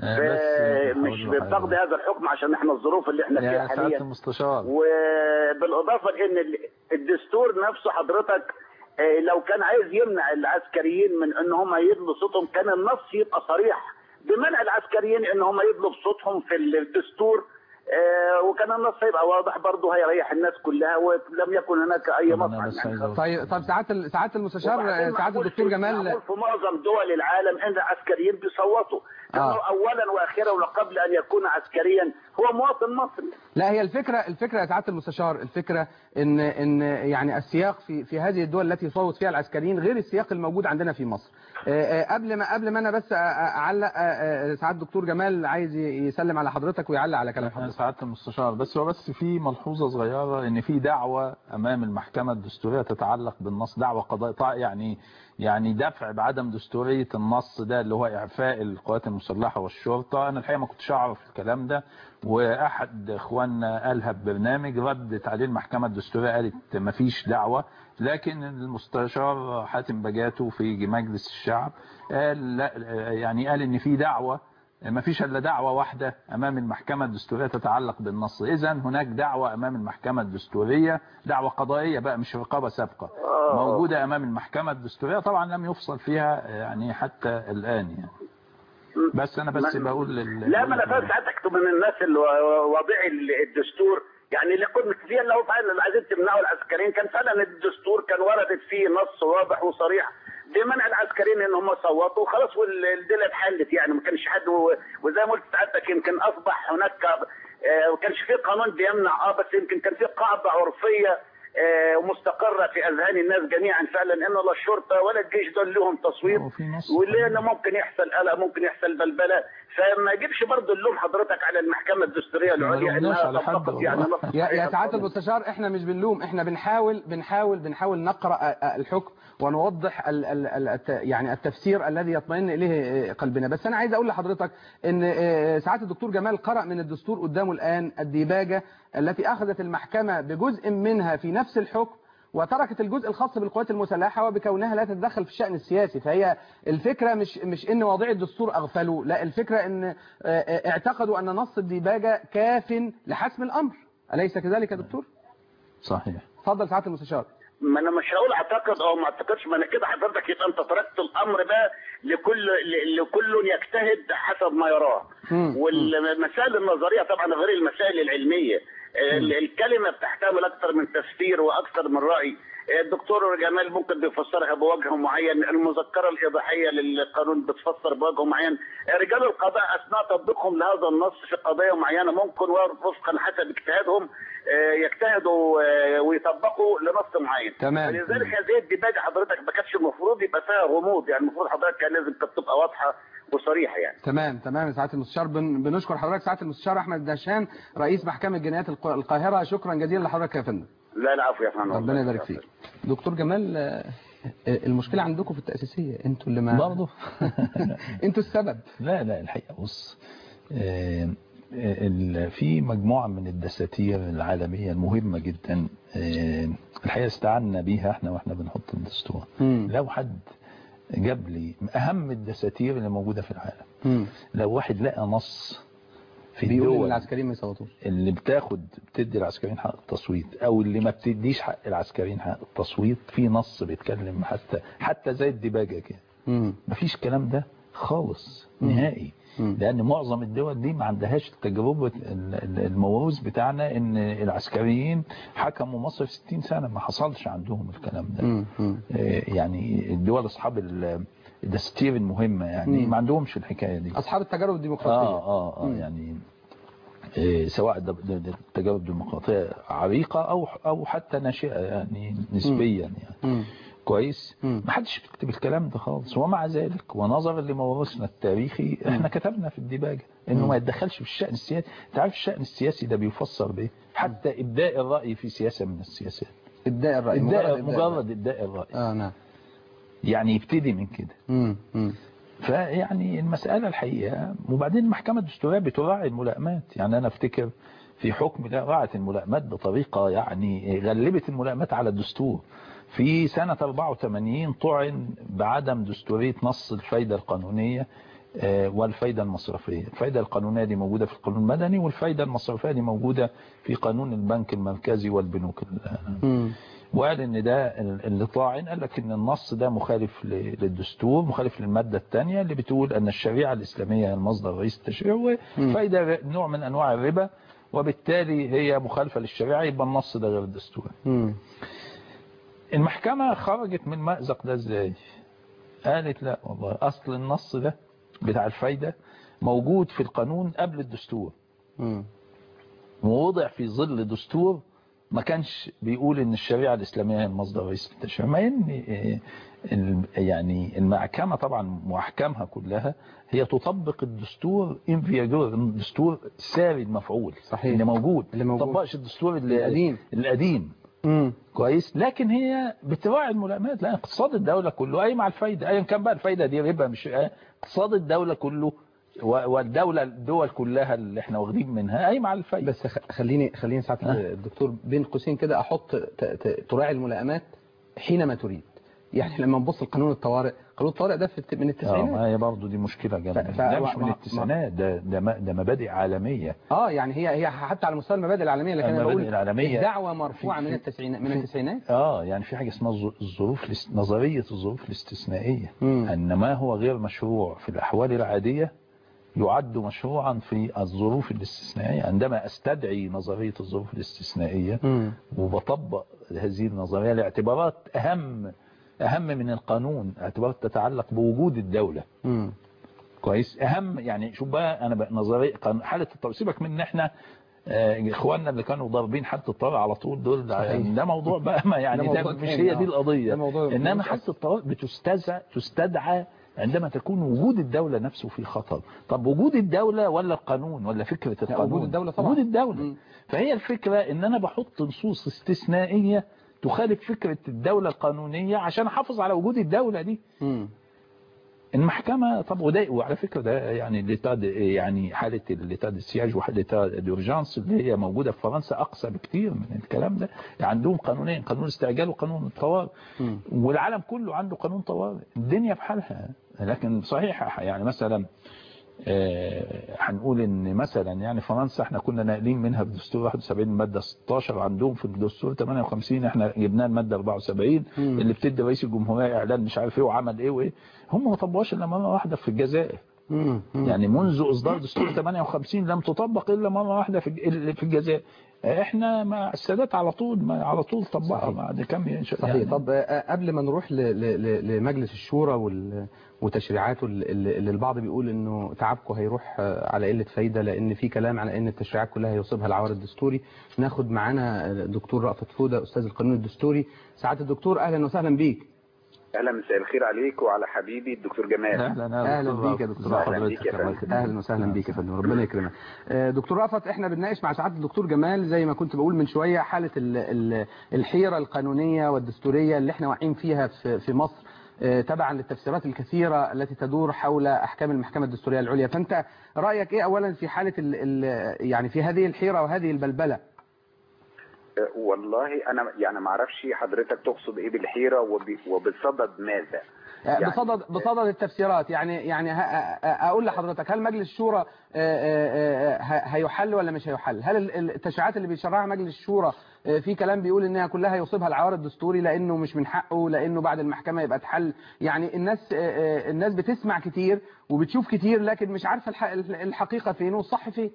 مش بتقضي هذا الحكم عشان احنا الظروف اللي احنا فيها حاليا. يا المستشار. وبالاضافه لان الدستور نفسه حضرتك لو كان عايز يمنع العسكريين من ان هم يدلوا صوتهم كان النص يبقى صريح بمنع العسكريين ان هم يدلوا بصوتهم في الدستور. آه وكان النص هيبقى واضح برضه هيريح الناس كلها ولم يكن هناك اي مطعم. طيب طب سعاده سعاده المستشار سعاده الدكتور جمال في معظم دول العالم ان العسكريين بيصوتوا آه. اولا واخيرا وقبل ان يكون عسكريا هو مواطن مصري. لا هي الفكره الفكره يا سعاده المستشار الفكره ان ان يعني السياق في في هذه الدول التي يصوت فيها العسكريين غير السياق الموجود عندنا في مصر. قبل ما قبل ما انا بس اعلق سعاده الدكتور جمال عايز يسلم على حضرتك ويعلق على كلام حضرتك. سعاده المستشار بس هو بس في ملحوظه صغيره ان في دعوه امام المحكمه الدستوريه تتعلق بالنص، دعوه قضائيه يعني يعني دفع بعدم دستوريه النص ده اللي هو اعفاء القوات المسلحه والشرطه. انا الحقيقه ما كنتش اعرف الكلام ده واحد اخواننا قالها ببرنامج ردت عليه المحكمه الدستوريه قالت ما فيش دعوه، لكن المستشار حاتم بجاتو في مجلس الشعب قال لا يعني قال ان في دعوه ما فيش الا دعوه واحده امام المحكمه الدستوريه تتعلق بالنص. اذا هناك دعوه امام المحكمه الدستوريه، دعوه قضائيه بقى مش رقابه سابقه موجوده امام المحكمه الدستوريه طبعا لم يفصل فيها يعني حتى الان يعني. بس انا بس بقول لل... لا ما انا فاهم ساعتك من الناس اللي واضعي الدستور يعني اللي كنت فيها اللي هو فعلا عايزين تمنعوا العسكريين كان فعلا الدستور كان وردت فيه نص واضح وصريح بمنع العسكريين ان هم صوتوا وخلاص والدنيا اتحلت يعني ما كانش حد. وزي ما قلت ساعتك يمكن اصبح هناك ما كانش في قانون بيمنع اه بس يمكن كان في قاعده عرفيه ومستقره في اذهان الناس جميعا فعلا ان لا الشرطه ولا الجيش دول لهم تصويت ولان ممكن يحصل قلق ممكن يحصل بلبله فما يجيبش برضه اللوم حضرتك على المحكمه الدستوريه العليا انها طبقت يعني نص يا يا سعاده المستشار، احنا مش بنلوم، احنا بنحاول بنحاول بنحاول نقرا الحكم ونوضح ال ال ال يعني التفسير الذي يطمئن اليه قلبنا. بس انا عايز اقول لحضرتك ان سعاده الدكتور جمال قرأ من الدستور قدامه الان الديباجه التي اخذت المحكمه بجزء منها في نفس الحكم وتركت الجزء الخاص بالقوات المسلحه وبكونها لا تتدخل في الشأن السياسي. فهي الفكره مش مش ان واضعي الدستور اغفلوا، لا، الفكره ان اعتقدوا ان نص الديباجه كاف لحسم الامر. اليس كذلك يا دكتور؟ صحيح. اتفضل سعاده المستشار. ما انا مش هقول اعتقد او ما اعتقدش، ما انا كده حضرتك يبقى انت تركت الامر ده لكل لكل يجتهد حسب ما يراه. والمسائل النظريه طبعا غير المسائل العلميه. الكلمه بتحتمل اكثر من تفسير واكثر من راي. الدكتور جمال ممكن بيفسرها بوجه معين، المذكره الايضاحيه للقانون بتفسر بوجه معين، رجال القضاء اثناء تطبيقهم لهذا النص في قضايا معينه ممكن وفقا حسب اجتهادهم يجتهدوا ويطبقوا لنص معين. تمام. لذلك هذه الديباجه حضرتك ما كانتش المفروض يبقى فيها غموض، يعني المفروض حضرتك كان لازم تبقى واضحه وصريحه يعني. تمام تمام سعاده المستشار. بن بنشكر حضرتك سعاده المستشار احمد دهشان رئيس محكمه جنايات القاهره. شكرا جزيلا لحضرتك يا فندم. لا العفو يا فندم. ربنا يبارك فيك. دكتور جمال، المشكله عندكم في التأسيسية، انتوا اللي ما برضه انتوا السبب. لا لا الحقيقه بص، في مجموعه من الدساتير العالميه المهمه جدا الحقيقه استعنا بيها احنا واحنا بنحط الدستور. لو حد جاب لي اهم الدساتير اللي موجوده في العالم، م. لو واحد لقى نص في الدول العسكريين ما يصوتوش، اللي بتاخد بتدي العسكريين حق التصويت او اللي ما بتديش حق العسكريين حق التصويت، في نص بيتكلم حتى حتى زي الديباجه كده، مفيش الكلام ده خالص نهائي. م. لان معظم الدول دي ما عندهاش تجربه الموروث بتاعنا ان العسكريين حكموا مصر في ستين سنه، ما حصلش عندهم الكلام ده. م. م. يعني الدول اصحاب الدستير المهمه يعني م. ما عندهمش الحكايه دي، اصحاب التجارب الديمقراطيه. اه اه, آه يعني إيه سواء التجارب الديمقراطيه عريقه او او حتى ناشئه يعني نسبيا يعني. م. كويس. ما حدش بيكتب الكلام ده خالص، ومع ذلك ونظرا لموروثنا التاريخي احنا كتبنا في الديباجه انه ما يتدخلش في الشأن السياسي. انت عارف الشأن السياسي ده بيفسر بايه؟ حتى ابداء الراي في سياسه من السياسات. ابداء الراي مجرد مجرد ابداء الراي. اه نعم. يعني يبتدي من كده. امم فيعني المساله الحقيقه، وبعدين المحكمه الدستوريه بتراعي الملائمات. يعني انا افتكر في حكم ده راعت الملائمات بطريقه يعني غلبت الملائمات على الدستور. في سنة أربعة وثمانين طعن بعدم دستورية نص الفايدة القانونية والفايدة المصرفية. الفايدة القانونية دي موجودة في القانون المدني، والفايدة المصرفية دي موجودة في قانون البنك المركزي والبنوك. وقال ان ده اللي طاعن قال لك ان النص ده مخالف للدستور، مخالف للمادة الثانية اللي بتقول ان الشريعة الإسلامية هي المصدر الرئيسي التشريع، وفايدة نوع من انواع الربا وبالتالي هي مخالفة للشريعة، يبقى النص ده غير الدستور. المحكمة خرجت من المأزق ده ازاي؟ قالت لا والله اصل النص ده بتاع الفايدة موجود في القانون قبل الدستور، ووضع في ظل دستور ما كانش بيقول ان الشريعة الإسلامية هي المصدر الرئيسي للتشريع. ما ان يعني المحكمة طبعا واحكامها كلها هي تطبق الدستور ان فيجور، الدستور ساري المفعول. صحيح. اللي موجود اللي ما طبقش الدستور اللي القديم. امم كويس. لكن هي بتراعي الملائمات، لان اقتصاد الدوله كله قايم على الفايده، ايا كان بقى الفايده دي ربا مش اقتصاد الدوله كله والدوله الدول كلها اللي احنا واخدين منها قايمه على الفايده. بس خليني خليني ساعه أه؟ الدكتور بين قوسين كده احط تراعي الملائمات حينما تريد. يعني لما نبص لقانون الطوارئ، قانون الطوارئ ده في من التسعينات. اه هي برضه دي مشكله جامده. ده مش من التسعينات، ده ده ده مبادئ عالميه. اه يعني هي هي حتى على مستوى المبادئ العالميه، لكن انا بقول العالمية الدعوه مرفوعه من التسعينات من التسعينات. اه يعني في حاجه اسمها الظروف نظريه الظروف الاستثنائيه، مم. ان ما هو غير مشروع في الاحوال العاديه يعد مشروعا في الظروف الاستثنائيه. عندما استدعي نظريه الظروف الاستثنائيه مم. وبطبق هذه النظريه لاعتبارات اهم اهم من القانون، اعتبارات تتعلق بوجود الدولة. مم. كويس. اهم يعني شوف بقى انا بقى نظريه حاله الطوارئ، سيبك من ان احنا اه اخواننا اللي كانوا ضاربين حاله الطوارئ على طول دول، ده موضوع بقى ما يعني ده, ده مش هي دي القضيه. انما حاله الطوارئ بتستدعى تستدعى عندما تكون وجود الدولة نفسه في خطر. طب وجود الدولة ولا القانون ولا فكرة القانون؟ وجود الدولة طبعا. وجود الدولة. م. فهي الفكرة ان انا بحط نصوص استثنائية تخالف فكرة الدولة القانونية عشان احافظ على وجود الدولة دي. م. المحكمة طب وده وعلى فكرة ده يعني لتاد يعني حالة لتاد السياج وحالة دورجانس اللي هي موجودة في فرنسا أقصى بكتير من الكلام ده. عندهم قانونين، قانون الاستعجال وقانون الطوارئ، والعالم كله عنده قانون طوارئ، الدنيا في حالها. لكن صحيح يعني مثلا هنقول ان مثلا يعني فرنسا احنا كنا ناقلين منها في الدستور واحد وسبعين الماده ستاشر، عندهم في الدستور ثمانية وخمسين احنا جبناها الماده أربعة وسبعين مم. اللي بتدي رئيس الجمهوريه اعلان مش عارف ايه وعمل ايه وايه. هم ما طبقوش الا مره واحده في الجزائر. مم. يعني منذ اصدار دستور ثمانية وخمسين لم تطبق الا مره واحده في في الجزائر. احنا مع السادات على طول ما على طول طبقها بعد كام يعني. صحيح. طب قبل ما نروح لمجلس الشورى وتشريعاته اللي البعض بيقول انه تعبكم هيروح على قله فايده لان في كلام على ان التشريعات كلها هيصيبها العوار الدستوري، ناخد معانا الدكتور رأفت فودة استاذ القانون الدستوري. سعاده الدكتور اهلا وسهلا بيك. اهلا، مساء الخير عليك وعلى حبيبي الدكتور جمال. اهلا اهلا بيك يا دكتور رأفت. اهلا وسهلا بيك يا فندم، ربنا يكرمك. دكتور رأفت، احنا بنناقش مع سعاده الدكتور جمال زي ما كنت بقول من شويه حاله الحيره القانونيه والدستوريه اللي احنا واقعين فيها في مصر تبعا للتفسيرات الكثيره التي تدور حول احكام المحكمه الدستوريه العليا. فانت رايك ايه اولا في حاله ال ال يعني في هذه الحيره وهذه البلبله؟ والله انا يعني ما اعرفش حضرتك تقصد ايه بالحيره وبصدد ماذا؟ يعني بصدد بصدد التفسيرات. يعني يعني اقول لحضرتك هل مجلس الشورى هيحل ولا مش هيحل؟ هل التشريعات اللي بيشرعها مجلس الشورى في كلام بيقول انها كلها يصيبها العوار الدستوري لانه مش من حقه، لانه بعد المحكمه يبقى اتحل؟ يعني الناس الناس بتسمع كتير وبتشوف كتير لكن مش عارفه الحقيقه فين والصح فين.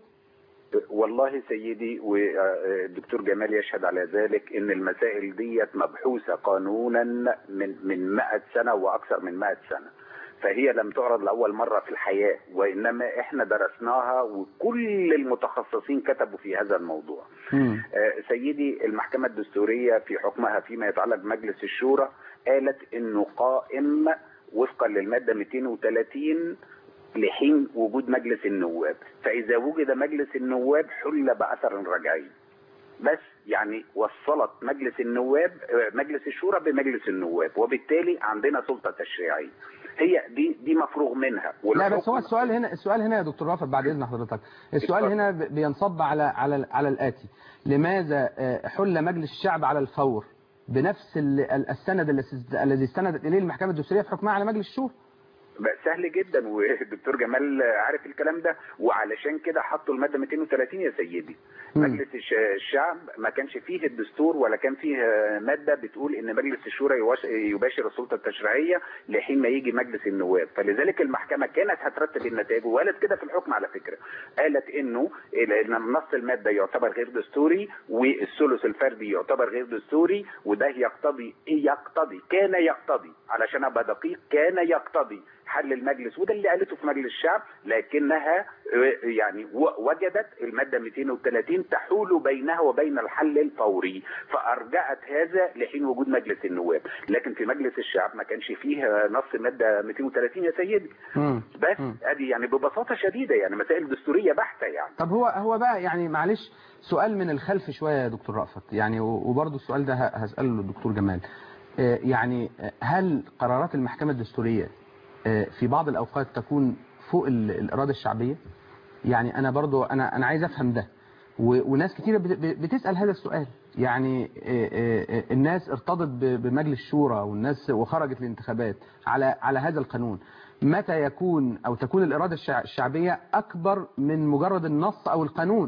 والله سيدي والدكتور جمال يشهد على ذلك ان المسائل ديت مبحوثه قانونا من من مئة سنه واكثر من مئة سنه، فهي لم تعرض لاول مره في الحياه، وانما احنا درسناها وكل المتخصصين كتبوا في هذا الموضوع. م. سيدي المحكمه الدستوريه في حكمها فيما يتعلق بمجلس الشورى قالت انه قائم وفقا للماده مئتين وثلاثين لحين وجود مجلس النواب، فإذا وجد مجلس النواب حل بأثر رجعي. بس يعني وصلت مجلس النواب مجلس الشورى بمجلس النواب، وبالتالي عندنا سلطة تشريعية. هي دي دي مفروغ منها. لا بس هو السؤال هنا السؤال هنا يا دكتور رأفت بعد إذن حضرتك، السؤال هنا بينصب على على على الآتي: لماذا حل مجلس الشعب على الفور بنفس السند الذي استندت إليه المحكمة الدستورية في حكمها على مجلس الشورى؟ سهل جدا، والدكتور جمال عارف الكلام ده، وعلشان كده حطوا الماده مئتين وثلاثين يا سيدي. م. مجلس الشعب ما كانش فيه الدستور ولا كان فيه ماده بتقول ان مجلس الشورى يباشر السلطه التشريعيه لحين ما يجي مجلس النواب، فلذلك المحكمه كانت هترتب النتائج وقالت كده في الحكم على فكره، قالت انه نص الماده يعتبر غير دستوري والثلث الفردي يعتبر غير دستوري، وده يقتضي يقتضي كان يقتضي علشان ابقى دقيق كان يقتضي حل المجلس، وده اللي قالته في مجلس الشعب، لكنها يعني وجدت الماده مئتين وثلاثين تحول بينها وبين الحل الفوري، فارجعت هذا لحين وجود مجلس النواب. لكن في مجلس الشعب ما كانش فيه نص ماده مئتين وثلاثين يا سيدي. م. بس ادي يعني ببساطه شديده يعني مسائل دستوريه بحته يعني. طب هو هو بقى يعني معلش سؤال من الخلف شويه يا دكتور رأفت، يعني وبرضه السؤال ده هساله للدكتور جمال. يعني هل قرارات المحكمه الدستوريه في بعض الأوقات تكون فوق الإرادة الشعبية؟ يعني أنا برضو أنا أنا عايز أفهم ده، وناس كتير بتسأل هذا السؤال. يعني الناس ارتضت بمجلس الشورى والناس وخرجت الانتخابات على على هذا القانون، متى يكون أو تكون الإرادة الشعبية أكبر من مجرد النص أو القانون؟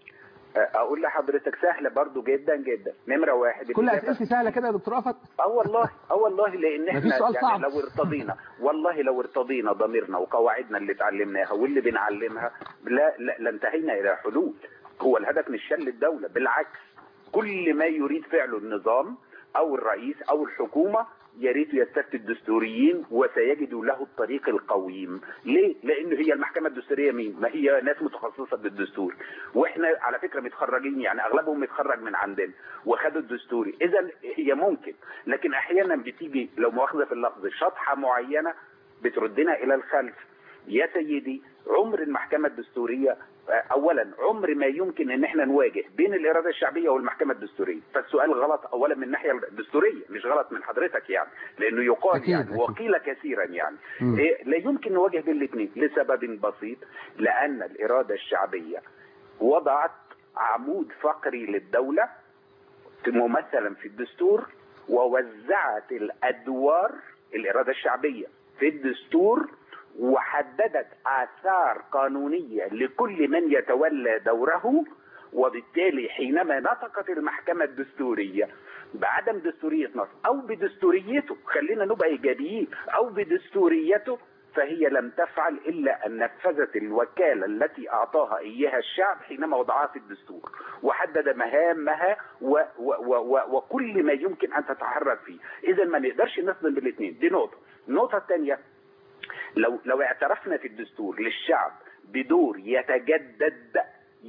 اقول لحضرتك سهله برضو جدا جدا. نمره واحد، كل اسئلتي سهله كده يا دكتور رأفت؟ اه والله اه والله لان احنا يعني صعب. لو ارتضينا والله لو ارتضينا ضميرنا وقواعدنا اللي اتعلمناها واللي بنعلمها لا لا لانتهينا الى حلول. هو الهدف مش شل الدوله، بالعكس كل ما يريد فعله النظام او الرئيس او الحكومه يا ريت يستفتي الدستوريين وسيجدوا له الطريق القويم. ليه؟ لان هي المحكمه الدستوريه مين؟ ما هي ناس متخصصه بالدستور، واحنا على فكره متخرجين يعني اغلبهم متخرج من عندنا وخدوا الدستوري، اذا هي ممكن، لكن احيانا بتيجي لو مؤاخذه في اللفظ شطحه معينه بتردنا الى الخلف. يا سيدي عمر المحكمة الدستورية اولا عمر ما يمكن ان احنا نواجه بين الاراده الشعبيه والمحكمه الدستوريه، فالسؤال غلط اولا من الناحيه الدستوريه مش غلط من حضرتك يعني، لانه يقال أكيد يعني أكيد. وقيل كثيرا يعني إيه لا يمكن نواجه بين الاثنين لسبب بسيط، لان الاراده الشعبيه وضعت عمود فقري للدوله ممثلا في الدستور، ووزعت الادوار الاراده الشعبيه في الدستور، وحددت آثار قانونية لكل من يتولى دوره. وبالتالي حينما نطقت المحكمة الدستورية بعدم دستورية نص أو بدستوريته، خلينا نبقى إيجابيين، أو بدستوريته، فهي لم تفعل إلا أن نفذت الوكالة التي أعطاها إياها الشعب حينما وضعها في الدستور، وحدد مهامها و و و وكل ما يمكن أن تتحرك فيه. إذا ما نقدرش نصدم بالاثنين، دي نقطة. النقطة الثانية، لو لو اعترفنا في الدستور للشعب بدور يتجدد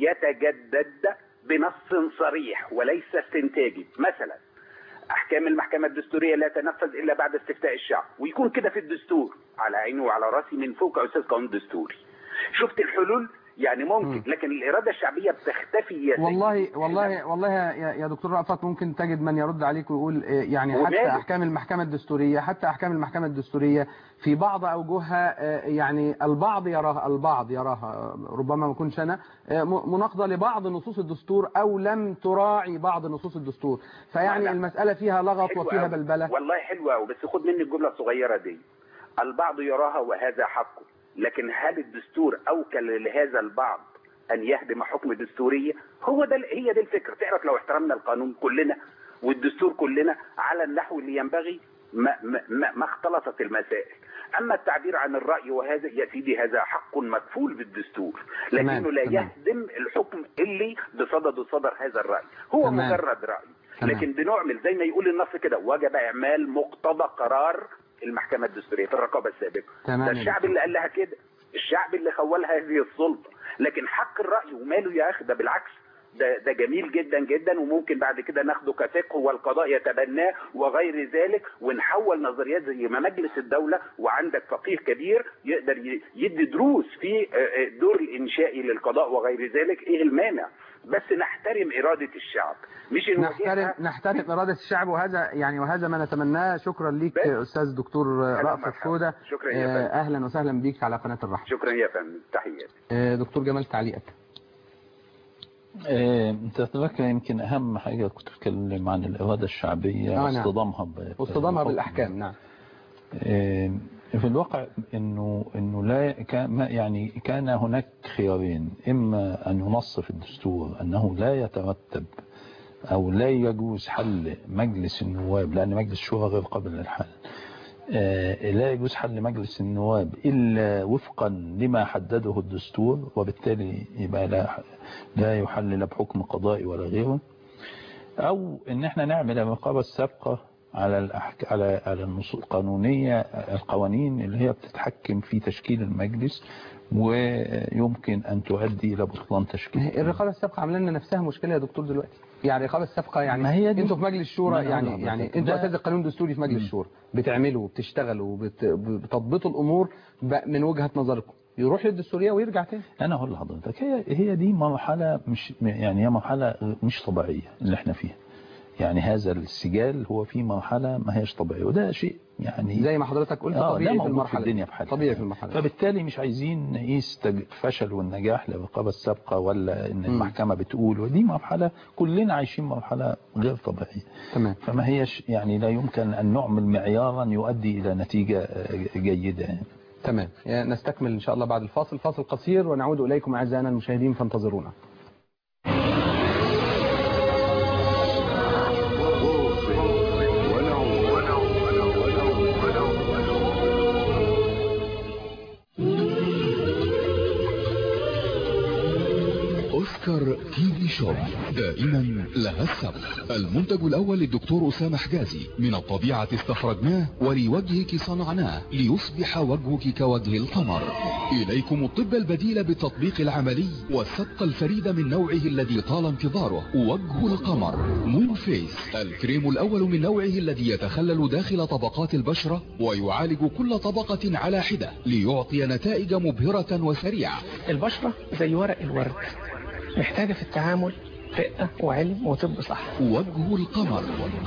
يتجدد بنص صريح وليس استنتاجي، مثلا احكام المحكمه الدستوريه لا تنفذ الا بعد استفتاء الشعب، ويكون كده في الدستور، على عيني وعلى راسي من فوق استاذ قانون دستوري. شفت الحلول؟ يعني ممكن، لكن الاراده الشعبيه بتختفي يا والله والله والله يا يا دكتور رأفت، ممكن تجد من يرد عليك ويقول يعني حتى احكام المحكمه الدستوريه حتى احكام المحكمه الدستوريه في بعض اوجهها يعني البعض يراها البعض يراها ربما ما اكونش انا مناقضه لبعض نصوص الدستور او لم تراعي بعض نصوص الدستور، فيعني المساله فيها لغط وفيها بلبله. والله حلوه قوي، بس خد مني الجمله الصغيره دي، البعض يراها وهذا حقه، لكن هل الدستور اوكل لهذا البعض ان يهدم حكم دستوريه؟ هو ده هي دي الفكره. تعرف لو احترمنا القانون كلنا والدستور كلنا على النحو اللي ينبغي ما ما ما اختلطت المسائل. اما التعبير عن الراي وهذا يا سيدي هذا حق مكفول بالدستور، لكنه لا يهدم الحكم اللي بصدد صدر هذا الراي، هو تمام. مجرد راي، لكن بنعمل زي ما يقول النص كده، وجب اعمال مقتضى قرار المحكمة الدستورية في الرقابة السابقة. ده الشعب اللي قال لها كده، الشعب اللي خولها هذه السلطة، لكن حق الرأي وماله يا أخي، ده بالعكس، ده ده جميل جدا جدا، وممكن بعد كده ناخده كفقه والقضاء يتبناه وغير ذلك، ونحول نظريات زي ما مجلس الدولة وعندك فقيه كبير يقدر يدي دروس في الدور الإنشائي للقضاء وغير ذلك. إيه المانع؟ بس نحترم إرادة الشعب، مش نحترم نحترم إرادة الشعب، وهذا يعني وهذا ما نتمناه. شكرا ليك أستاذ دكتور رأفت فودة، شكرا يا فندم. أهلا وسهلا بيك على قناة الرحمة. شكرا يا فندم، تحياتي. دكتور جمال تعليقك. انت تتذكر يمكن اهم حاجه كنت بتكلم عن الاراده الشعبيه واصطدامها ب... واصطدامها بالاحكام. نعم. في الواقع انه انه لا كان يعني كان هناك خيارين، اما ان ينص في الدستور انه لا يترتب او لا يجوز حل مجلس النواب، لان مجلس الشورى غير قابل للحل، لا يجوز حل مجلس النواب إلا وفقا لما حدده الدستور، وبالتالي يبقى لا لا يحل لا بحكم قضائي ولا غيره، أو إن احنا نعمل الرقابة السابقة على الأحك... على على النصوص القانونية، القوانين اللي هي بتتحكم في تشكيل المجلس ويمكن أن تؤدي إلى بطلان تشكيل. الرقابة السابقة عامله لنا نفسها مشكلة يا دكتور دلوقتي. يعني الرقابة السابقة يعني ما هي انتوا في مجلس الشورى، يعني يعني انتوا اساس القانون الدستوري في مجلس الشورى، بتعملوا وبتشتغلوا وبتضبطوا الامور من وجهة نظركم، يروح للدستورية ويرجع تاني. انا هقول لحضرتك، هي هي دي مرحلة مش يعني هي مرحلة مش طبيعية اللي احنا فيها. يعني هذا السجال هو في مرحلة ما هيش طبيعية، وده شيء يعني زي ما حضرتك قلت آه طبيعي في المرحلة في الدنيا بحالها، طبيعي في المرحلة. فبالتالي مش عايزين نقيس فشل والنجاح للرقابة السابقة ولا ان المحكمة بتقول، ودي مرحلة كلنا عايشين مرحلة غير طبيعية. تمام. فما هيش يعني لا يمكن ان نعمل معيارا يؤدي الى نتيجة جيدة يعني. تمام. نستكمل ان شاء الله بعد الفاصل، فاصل قصير ونعود اليكم اعزائنا المشاهدين، فانتظرونا. أوسكار تي في شوب دائما لها السبق. المنتج الأول للدكتور أسامة حجازي، من الطبيعة استخرجناه ولوجهك صنعناه ليصبح وجهك كوجه القمر. إليكم الطب البديل بالتطبيق العملي والسبق الفريد من نوعه الذي طال انتظاره، وجه القمر مون فيس، الكريم الأول من نوعه الذي يتخلل داخل طبقات البشرة ويعالج كل طبقة على حدة ليعطي نتائج مبهرة وسريعة. البشرة زي ورق الورد، محتاجة في التعامل رقة وعلم وطب صح. وجه القمر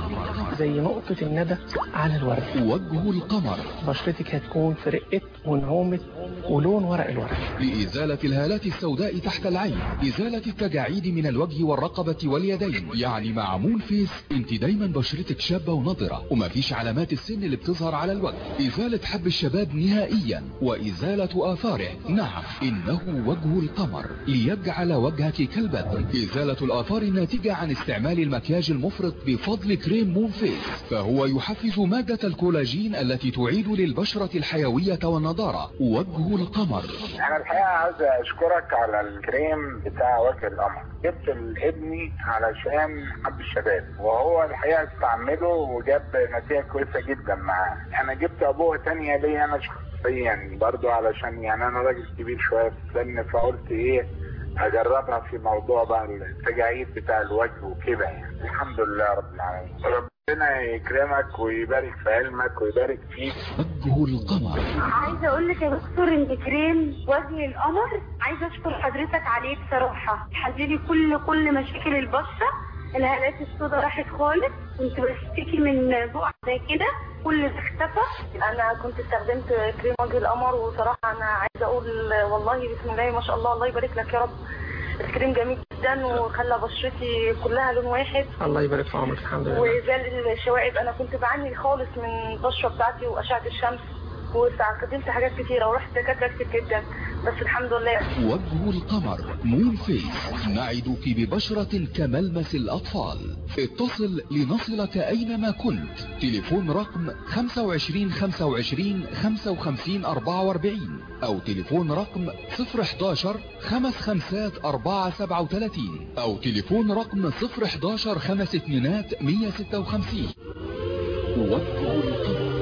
زي نقطة الندى على الورد. وجه القمر بشرتك هتكون في رقة ونعومة ولون ورق الورد. لإزالة الهالات السوداء تحت العين، إزالة التجاعيد من الوجه والرقبة واليدين. يعني مع مون فيس انت دايما بشرتك شابة ونضرة وما فيش علامات السن اللي بتظهر على الوجه. إزالة حب الشباب نهائيا وإزالة آثاره. نعم، إنه وجه القمر ليجعل وجهك كالبدر. إزالة الآثار الناتجة عن استعمال المكياج المفرط بفضل كريم مون فيس، فهو يحفز مادة الكولاجين التي تعيد للبشرة الحيوية والنضارة. وجه القمر. أنا الحقيقة عايز أشكرك على الكريم بتاع وجه القمر. جبت لابني علشان حب الشباب، وهو الحقيقة استعمله وجاب نتيجة كويسة جدا معاه. أنا جبت أبوه تانية ليا أنا شخصيا برضو، علشان يعني أنا راجل كبير شوية في السن، فقلت إيه اجربها في موضوع بقى التجاعيد بتاع الوجه وكده. يعني الحمد لله رب العالمين، ربنا يكرمك ويبارك في علمك ويبارك فيك. وجه القمر. عايزه اقول لك يا دكتور ان كريم وجه القمر عايزه اشكر حضرتك عليه بصراحه، حللي كل كل مشاكل البشره. الهالات السوداء راحت خالص، كنت بشتكي من بقع زي كده كل ده اختفى. انا كنت استخدمت كريم وجه القمر، وصراحه انا عايزه اقول والله بسم الله ما شاء الله، الله يبارك لك يا رب. الكريم جميل جدا وخلى بشرتي كلها لون واحد. الله يبارك في عمرك. الحمد لله. وزال الشوائب، انا كنت بعاني خالص من البشره بتاعتي واشعه الشمس، واستخدمت حاجات كتيره ورحت دكاتره كتير جدا، بس الحمد لله. وجه القمر مون فيس، نعدك ببشرة كملمس الأطفال. اتصل لنصلك أينما كنت. تليفون رقم خمسة وعشرين خمسة وعشرين خمسة وخمسين أربعة وأربعين أو تليفون رقم صفر حداشر خمس خمسات أربعة سبعة وثلاثين أو تليفون رقم صفر حداشر خمس اتنينات مية ستة وخمسين. وجه القمر.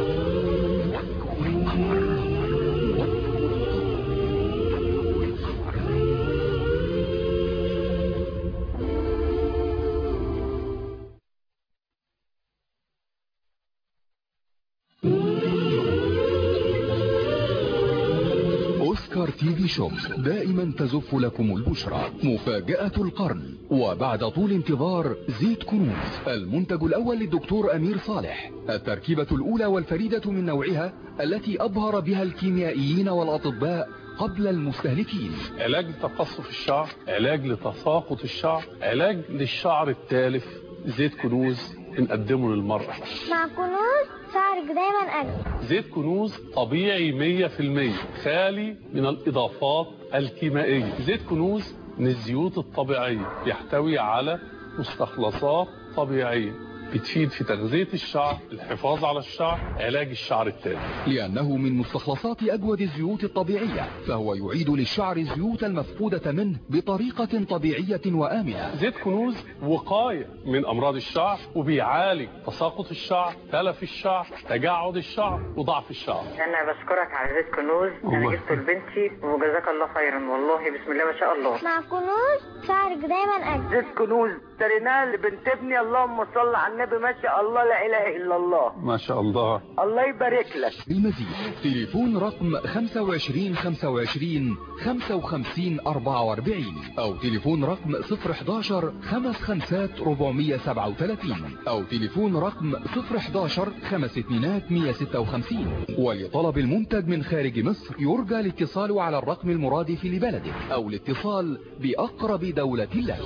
أوسكار تي في شوب دائما تزف لكم البشرى. مفاجأة القرن، وبعد طول انتظار زيت كنوز، المنتج الأول للدكتور أمير صالح، التركيبة الأولى والفريدة من نوعها التي أبهر بها الكيميائيين والأطباء قبل المستهلكين. علاج لتقصف الشعر، علاج لتساقط الشعر، علاج للشعر التالف. زيت كنوز بنقدمه للمرأة. مع كنوز شعرك دايما أجمل. زيت كنوز طبيعي مية في المية، خالي من الإضافات الكيميائية. زيت كنوز من الزيوت الطبيعية، يحتوي على مستخلصات طبيعية بتفيد في تغذية الشعر، الحفاظ على الشعر، علاج الشعر التالف. لأنه من مستخلصات أجود الزيوت الطبيعية، فهو يعيد للشعر الزيوت المفقودة منه بطريقة طبيعية وآمنة. زيت كنوز وقاية من أمراض الشعر، وبيعالج تساقط الشعر، تلف الشعر، تجعد الشعر، وضعف الشعر. أنا بشكرك على زيت كنوز، أنا جبته لبنتي وجزاك الله خيرا، والله بسم الله ما شاء الله. مع كنوز شعرك دايما أجمل. زيت كنوز اشتريناه لبنت ابني، اللهم صل على النبي، ما شاء الله لا اله الا الله. ما شاء الله. الله يبارك لك. بالمزيد تليفون رقم خمسة وعشرين خمسة وعشرين خمسة وخمسين أربعة وأربعين او تليفون رقم صفر حداشر خمس خمسات أربعمية سبعة وثلاثين او تليفون رقم صفر حداشر خمس اتنينات مية ستة وخمسين. ولطلب المنتج من خارج مصر يرجى الاتصال على الرقم المرادف لبلدك او الاتصال بأقرب دولة لك.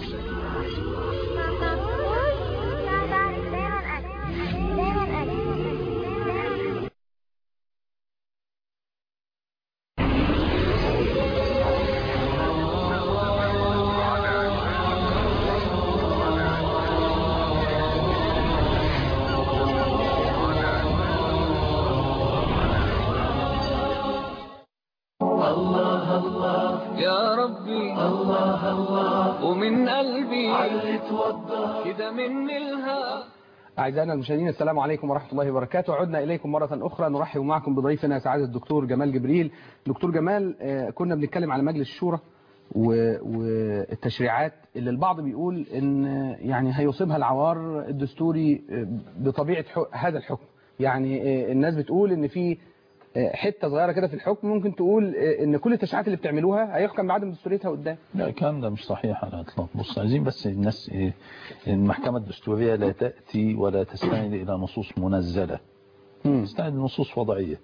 يا ربي الله الله ومن قلبي علت وضح كده مني الها. أعزائنا المشاهدين السلام عليكم ورحمة الله وبركاته. عدنا إليكم مرة أخرى نرحب معكم بضيفنا سعادة الدكتور جمال جبريل. دكتور جمال، كنا بنتكلم على مجلس الشورى والتشريعات اللي البعض بيقول إن يعني هيصيبها العوار الدستوري بطبيعة هذا الحكم. يعني الناس بتقول إن في حتة صغيرة كده في الحكم ممكن تقول إن كل التشريعات اللي بتعملوها هيحكم بعدم دستوريتها قدام. لا، الكلام ده مش صحيح على الإطلاق. بص، عايزين بس الناس إيه، المحكمة الدستورية لا تأتي ولا تستند إلى نصوص منزلة، تستند نصوص وضعية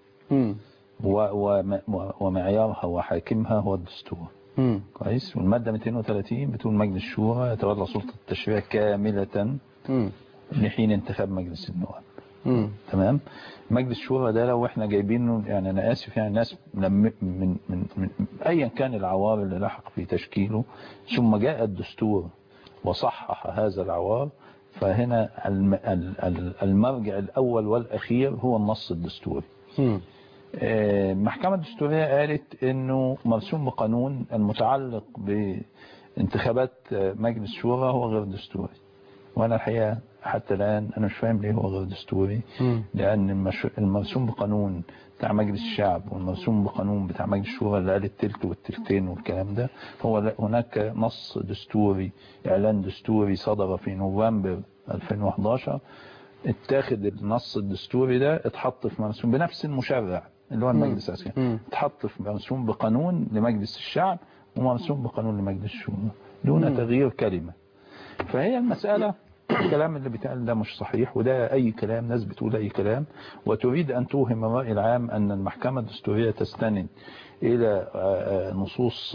ومعيارها وحاكمها هو الدستور. مم. كويس. والمادة مئتين وثلاثين بتقول مجلس الشورى يتولى سلطة التشريع كاملة مم. لحين انتخاب مجلس النواب. مم. تمام. مجلس الشورى ده لو احنا جايبينه، يعني انا اسف، يعني ناس من من من, من ايا كان العوار اللي لحق في تشكيله، ثم جاء الدستور وصحح هذا العوار، فهنا المرجع الاول والاخير هو النص الدستوري. مم. المحكمة الدستورية قالت انه مرسوم بقانون المتعلق بانتخابات مجلس الشورى هو غير دستوري. وانا الحقيقة حتى الان انا مش فاهم ليه هو غير دستوري. م. لان المرسوم بقانون بتاع مجلس الشعب والمرسوم بقانون بتاع مجلس الشورى اللي قال التلت والتلتين والكلام ده، هو هناك نص دستوري، اعلان دستوري صدر في نوفمبر ألفين وأحد عشر، اتاخد النص الدستوري ده اتحط في مرسوم بنفس المشرع اللي هو المجلس العسكري، اتحط في مرسوم بقانون لمجلس الشعب ومرسوم بقانون لمجلس الشورى دون تغيير كلمة. فهي المسألة الكلام اللي بيتقال ده مش صحيح، وده أي كلام، ناس بتقول أي كلام وتريد أن توهم الرأي العام أن المحكمة الدستورية تستند إلى نصوص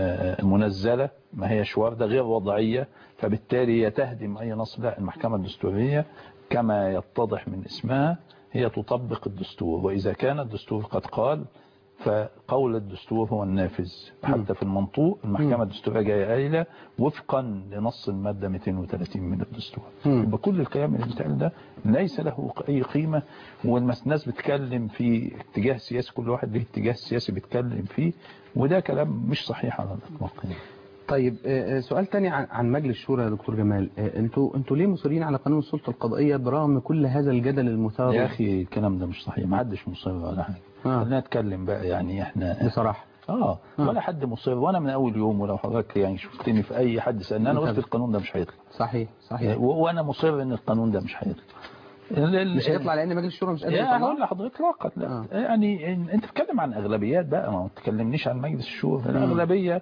منزلة ما هيش واردة غير وضعية، فبالتالي هي تهدم أي نص. لا، المحكمة الدستورية كما يتضح من اسمها هي تطبق الدستور، وإذا كان الدستور قد قال فقول الدستور هو النافذ. حتى في المنطوق المحكمة الدستورية جاية قايلة وفقا لنص المادة مئتين وثلاثين من الدستور. بكل الكلام اللي بيتقال ده ليس له أي قيمة، والناس بتتكلم في اتجاه سياسي، كل واحد له اتجاه سياسي بيتكلم فيه، وده كلام مش صحيح على الإطلاق. طيب سؤال تاني عن مجلس الشورى يا دكتور جمال، انتوا انتوا ليه مصرين على قانون السلطة القضائية برغم كل هذا الجدل المثار؟ يا اخي الكلام ده مش صحيح، ما حدش مصر ولا حاجه. آه. خلينا نتكلم بقى، يعني احنا بصراحة اه, آه. ولا حد مصر، وانا من اول يوم، ولو حضرتك يعني شفتني في اي حد سألني انا قلت القانون ده مش هيطلع. صحيح صحيح. وانا مصر ان القانون ده مش هيطلع. مش هيطلع لان مجلس الشورى مش قادر يطلع. هقول لحضرتك لا لا آه. يعني انت بتتكلم عن اغلبيات بقى، ما تكلمنيش عن مجلس الشورى. الاغلبيه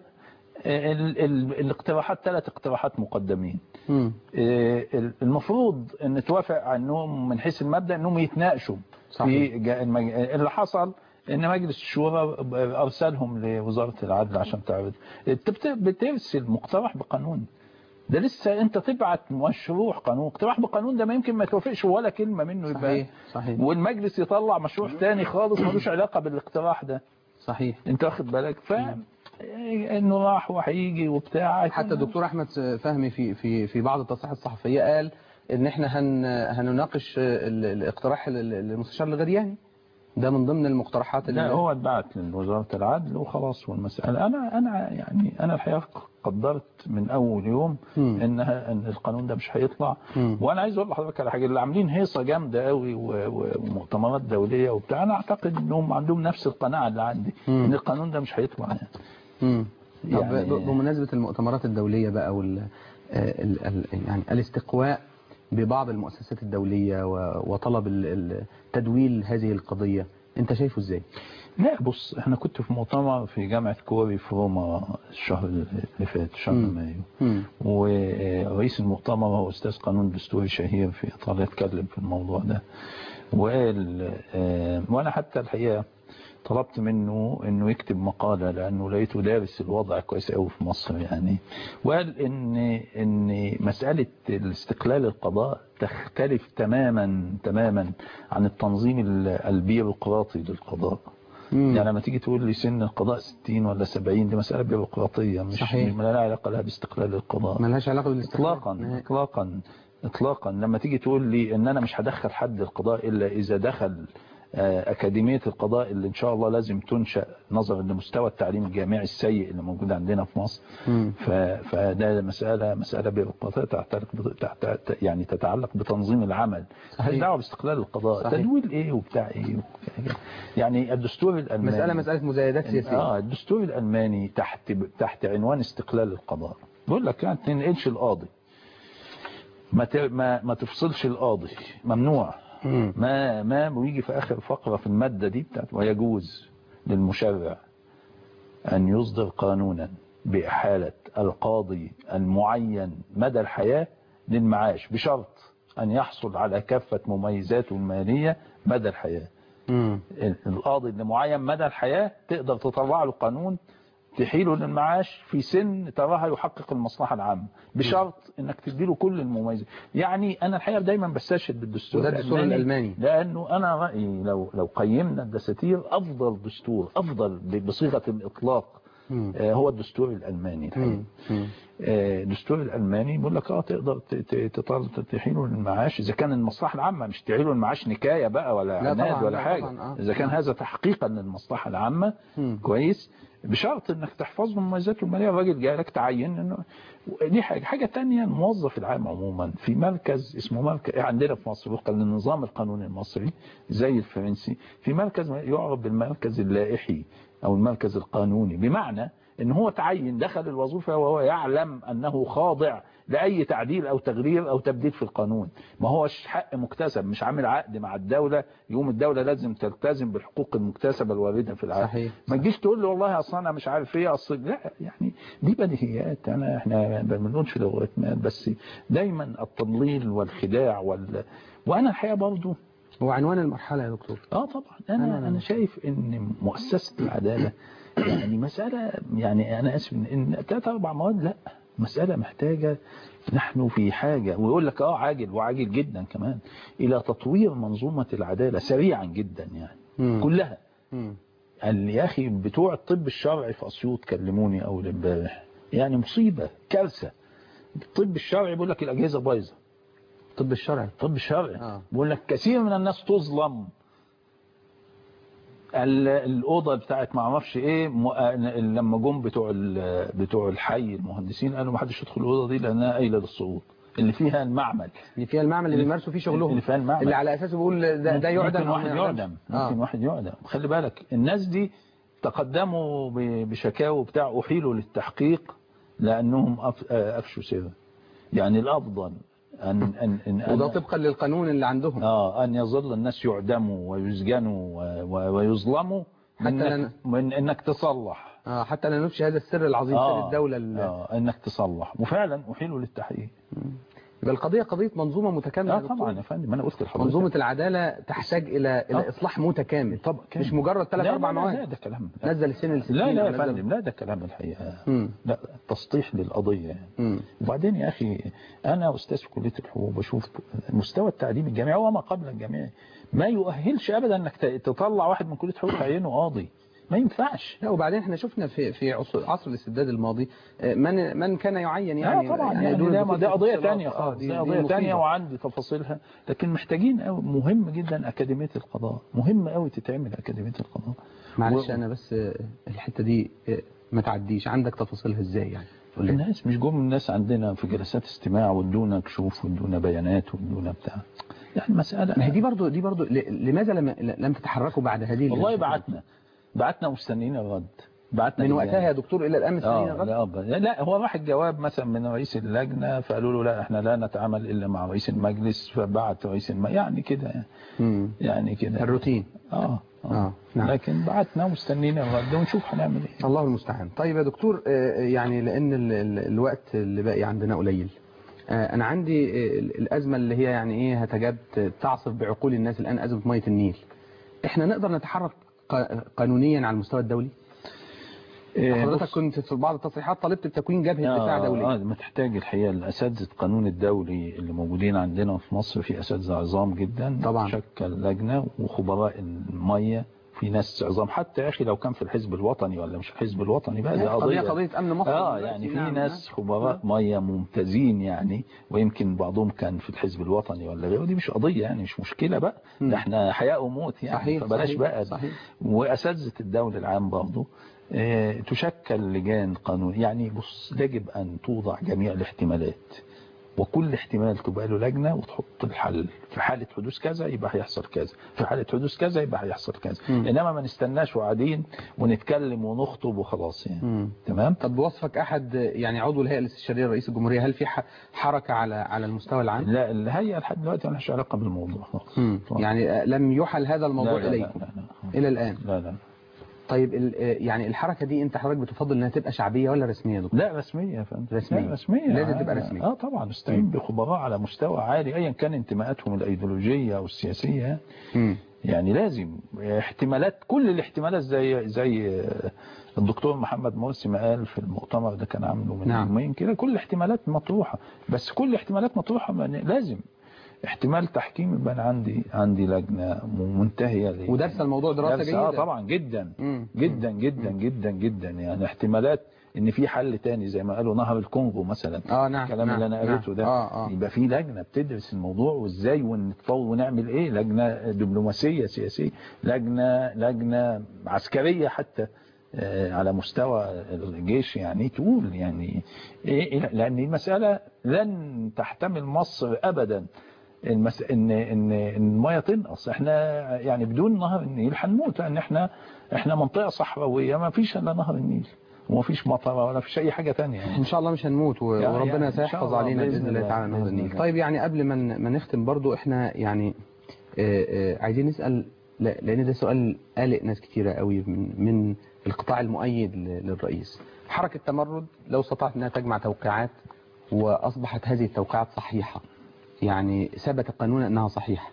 ال ال الاقتراحات ثلاث اقتراحات مقدمين. م. المفروض ان توافق عنهم من حيث المبدأ انهم يتناقشوا في المج... اللي حصل ان مجلس الشورى ارسلهم لوزارة العدل عشان تعرض. انت بترسل مقترح بقانون، ده لسه انت تبعت مشروع قانون. اقتراح بقانون ده ما يمكن ما توافقش ولا كلمة منه، يبقى صحيح صحيح. والمجلس يطلع مشروع ثاني خالص ملوش علاقة بالاقتراح ده. صحيح. انت واخد بالك؟ ف انه راح وهيجي وبتاع. حتى الدكتور احمد فهمي في في في بعض التصريحات الصحفيه قال ان احنا هن هنناقش الاقتراح المستشار الغرياني ده من ضمن المقترحات اللي لا هو اتبعت لوزاره العدل وخلاص. والمساله انا انا يعني انا الحقيقه قدرت من اول يوم م. انها ان القانون ده مش هيطلع. م. وانا عايز اقول لحضرتك على حاجه، اللي عاملين هيصه جامده قوي ومؤتمرات دوليه وبتاع، انا اعتقد انهم عندهم نفس القناعه اللي عندي م. ان القانون ده مش هيطلع يعني. امم يعني بمناسبه المؤتمرات الدوليه بقى وال يعني الاستقواء ببعض المؤسسات الدوليه وطلب تدويل هذه القضيه، انت شايفه ازاي؟ لا بص، احنا كنت في مؤتمر في جامعه كوري في روما الشهر اللي فات، شهر مايو، ورئيس المؤتمر هو استاذ قانون دستوري شهير في ايطاليا، اتكلم في الموضوع ده وقال اه وانا حتى الحقيقه طلبت منه انه يكتب مقالة لانه لقيته دارس الوضع كويس قوي في مصر يعني. وقال ان ان مسألة الاستقلال القضاء تختلف تماما تماما عن التنظيم البيروقراطي للقضاء. مم. يعني لما تيجي تقول لي سن القضاء ستين ولا سبعين دي مسألة بيروقراطية، مش صحيح. ما لها علاقة لها باستقلال القضاء، ما لهاش علاقة بالاستقلال اطلاقا اطلاقا اطلاقا. لما تيجي تقول لي ان انا مش هدخل حد القضاء الا اذا دخل أكاديمية القضاء اللي إن شاء الله لازم تنشأ نظرا لمستوى التعليم الجامعي السيء اللي موجود عندنا في مصر. فده مسألة مسألة بيروقراطية تعتقد يعني تتعلق بتنظيم العمل، مالهاش دعوة باستقلال القضاء. صحيح. تدويل إيه وبتاع إيه يعني. الدستور الألماني مسألة مسألة مزايدات سياسية. آه الدستور الألماني تحت تحت عنوان استقلال القضاء بيقول لك يعني تنقلش القاضي، ما ما ما تفصلش القاضي، ممنوع. ما ما ويجي في آخر فقرة في المادة دي بتاعت ويجوز للمشرع أن يصدر قانونا بإحالة القاضي المعين مدى الحياة للمعاش بشرط أن يحصل على كافة مميزاته المالية مدى الحياة. مم. القاضي اللي معين مدى الحياة تقدر تطلع له قانون تحيله للمعاش في سن تراها يحقق المصلحة العامة بشرط انك تديله كل المميزات. يعني انا الحقيقة دايما بستشهد بالدستور وده الدستور الألماني، لانه انا رأيي لو لو قيمنا الدساتير افضل دستور افضل بصيغة الاطلاق هو الدستور الألماني الحقيقة. الدستور الألماني بيقول لك اه تقدر تحيله للمعاش اذا كان المصلحة العامة، مش تحيله للمعاش نكاية بقى ولا عناد ولا حاجة. آه. اذا كان هذا تحقيقا للمصلحة العامة مم. كويس، بشرط انك تحفظ له مميزاته الماليه. الراجل جاي لك تعين انه دي حاجه. حاجه ثانيه، الموظف العام عموما في مركز اسمه مركز عندنا في مصر وفقا للنظام القانوني المصري زي الفرنسي في مركز يعرف بالمركز اللائحي او المركز القانوني، بمعنى ان هو تعين دخل الوظيفه وهو يعلم انه خاضع لاي تعديل او تغيير او تبديل في القانون. ما هوش حق مكتسب، مش عامل عقد مع الدوله يوم الدوله لازم تلتزم بالحقوق المكتسبه الوارده في العقد. صحيح. ما تجيش تقول له والله اصل انا مش عارف ايه اصل لا، يعني دي بديهيات. انا احنا ما بنقولش لغويات، بس دايما التضليل والخداع وال وانا الحقيقه برضه هو عنوان المرحله يا دكتور. اه طبعا انا انا, أنا شايف ان مؤسسه العداله يعني مساله، يعني انا اسف ان ثلاث اربع مواد، لا مسألة محتاجة، نحن في حاجة. ويقول لك اه عاجل وعاجل جدا كمان الى تطوير منظومة العدالة سريعا جدا يعني. مم. كلها. مم. يا اخي بتوع الطب الشرعي في اسيوط كلموني اول امبارح، يعني مصيبة كارثة. الطب الشرعي بيقول لك الاجهزة بايظة. الطب الشرعي الطب الشرعي آه. بيقول لك كثير من الناس تظلم. الاوضه بتاعت ما اعرفش ايه لما جم بتوع بتوع الحي المهندسين قالوا ما حدش يدخل الاوضه دي لانها قايله للصعود، اللي فيها المعمل اللي فيها المعمل اللي بيمارسوا فيه شغلهم، اللي فيها المعمل اللي على اساسه بيقول ده, ده يعدم. ممكن واحد يعدم آه. ممكن واحد يعدم. خلي بالك الناس دي تقدموا بشكاوى بتاع احيلوا للتحقيق لانهم افشوا سر. يعني الافضل أن أن أن وده طبقا للقانون اللي عندهم اه ان يظل الناس يعدموا ويسجنوا ويظلموا حتى من, لنا من انك تصلح اه حتى لا نفشي هذا السر العظيم آه سر الدوله اه انك تصلح. وفعلا احيلوا للتحقيق. يبقى القضيه قضيه منظومه متكامله. اه طبعا يا فندم، انا قلت لحضرتك منظومه العداله تحتاج الى الى اصلاح متكامل. طبعا مش مجرد ثلاث اربع مواد. لا ده كلام نزل السن ل ستين. لا لا يا فندم، لا ده كلام الحقيقه. مم. لا تسطيح للقضيه يعني. وبعدين يا اخي انا استاذ في كليه الحقوق بشوف مستوى التعليم الجامعي وما قبل الجامعي ما يؤهلش ابدا انك تطلع واحد من كليه حقوق تعينه قاضي، ما ينفعش. لا وبعدين احنا شفنا في في عصر, عصر الاستبداد الماضي من من كان يعين يعني. اه طبعا يعني ده, ده قضيه ثانيه خالص، دي قضيه ثانيه وعندي تفاصيلها. لكن محتاجين قوي، مهم جدا اكاديميه القضاء، مهم قوي تتعمل اكاديميه القضاء. معلش و... انا بس الحته دي ما تعديش، عندك تفاصيلها ازاي يعني؟ الناس مش جم الناس عندنا في جلسات استماع وادونا كشوف وادونا بيانات وادونا بتاع، يعني مساله. ما هي دي برضو دي برضو لماذا لم لم تتحركوا بعد هذه؟ والله بعتنا بعتنا مستنيين الرد. بعتنا من وقتها يا دكتور الى الان مستنيين الرد. لا, لا هو راح الجواب مثلا من رئيس اللجنه فقالوا له لا احنا لا نتعامل الا مع رئيس المجلس، فبعت رئيس المجلس يعني كده يعني, يعني كده الروتين. اه اه, آه. نعم. لكن بعتنا ومستنيين الرد ونشوف هنعمل ايه. الله المستعان. طيب يا دكتور يعني لان ال ال الوقت اللي باقي عندنا قليل، انا عندي الازمه اللي هي يعني ايه هتجاب تعصف بعقول الناس الان، ازمه ميه النيل. احنا نقدر نتحرك قانونيا على المستوى الدولي؟ حضرتك كنت في بعض التصريحات طالبت بتكوين جبهه دفاع دوليه. اه ما تحتاج الحقيقه الاساتذه القانون الدولي اللي موجودين عندنا في مصر، في اساتذه عظام جدا طبعا شكل لجنه وخبراء الميه في ناس عظام حتى يا اخي لو كان في الحزب الوطني ولا مش الحزب الوطني بقى دي قضيه قضيه قضيه امن مصر. اه يعني في ناس خبراء ميه ممتازين يعني، ويمكن بعضهم كان في الحزب الوطني ولا غيره، دي مش قضيه يعني، مش مشكله بقى، ده احنا حياه وموت يعني. صحيح فبلاش صحيح بقى صحيح. واساتذه الدوله العام برضه اه تشكل لجان قانون يعني. بص يجب ان توضع جميع الاحتمالات، وكل احتمال تبقى له لجنة وتحط الحل. في حالة حدوث كذا يبقى هيحصل كذا، في حالة حدوث كذا يبقى هيحصل كذا، م. انما ما نستناش وقاعدين ونتكلم ونخطب وخلاص يعني. م. تمام. طب بوصفك احد يعني عضو الهيئة الاستشارية لرئيس الجمهورية، هل في حركة على على المستوى العام؟ لا الهيئة لحد دلوقتي ما لهاش علاقة بالموضوع. يعني لم يحل هذا الموضوع لا لا اليكم لا لا لا. الى الان؟ لا لا. طيب يعني الحركة دي انت حضرتك بتفضل انها تبقى شعبية ولا رسمية يا دكتور؟ لا رسمية يا فندم. رسمية. لا رسمية. لازم تبقى رسمية. اه طبعا نستعين بخبراء على مستوى عالي ايا كان انتماءاتهم الايديولوجية او السياسية. م. يعني لازم احتمالات، كل الاحتمالات زي زي الدكتور محمد مرسي ما قال في المؤتمر ده كان عامله من نعم. يومين كده، كل الاحتمالات مطروحة، بس كل الاحتمالات مطروحة لازم احتمال تحكيم يبقى عندي عندي لجنه منتهيه ليه. ودرس الموضوع دراسه جيده. اه طبعا جدا مم. جدا جدا مم. جدا جدا يعني احتمالات ان في حل تاني زي ما قالوا نهر الكونغو مثلا. اه نعم الكلام نعم اللي انا قريته نعم. ده آه آه. يبقى في لجنه بتدرس الموضوع وازاي ونتفاوض ونعمل ايه، لجنه دبلوماسيه سياسيه، لجنه لجنه عسكريه حتى آه على مستوى الجيش يعني تقول يعني إيه، لان المساله لن تحتمل مصر ابدا المس... ان ان الميه تنقص. احنا يعني بدون نهر النيل هنموت، لان احنا احنا منطقه صحراويه ما فيش الا نهر النيل وما فيش مطر ولا فيش اي حاجه ثانيه يعني. ان شاء الله مش هنموت و... يعني وربنا يعني سيحفظ علينا باذن الله تعالى نهر النيل. طيب يعني قبل ما ما نختم برضو احنا يعني آآ آآ عايزين نسال، لان ده سؤال قلق ناس كتيره قوي من من القطاع المؤيد للرئيس. حركه تمرد لو استطاعت انها تجمع توقيعات واصبحت هذه التوقيعات صحيحه، يعني ثبت قانونا انها صحيحه،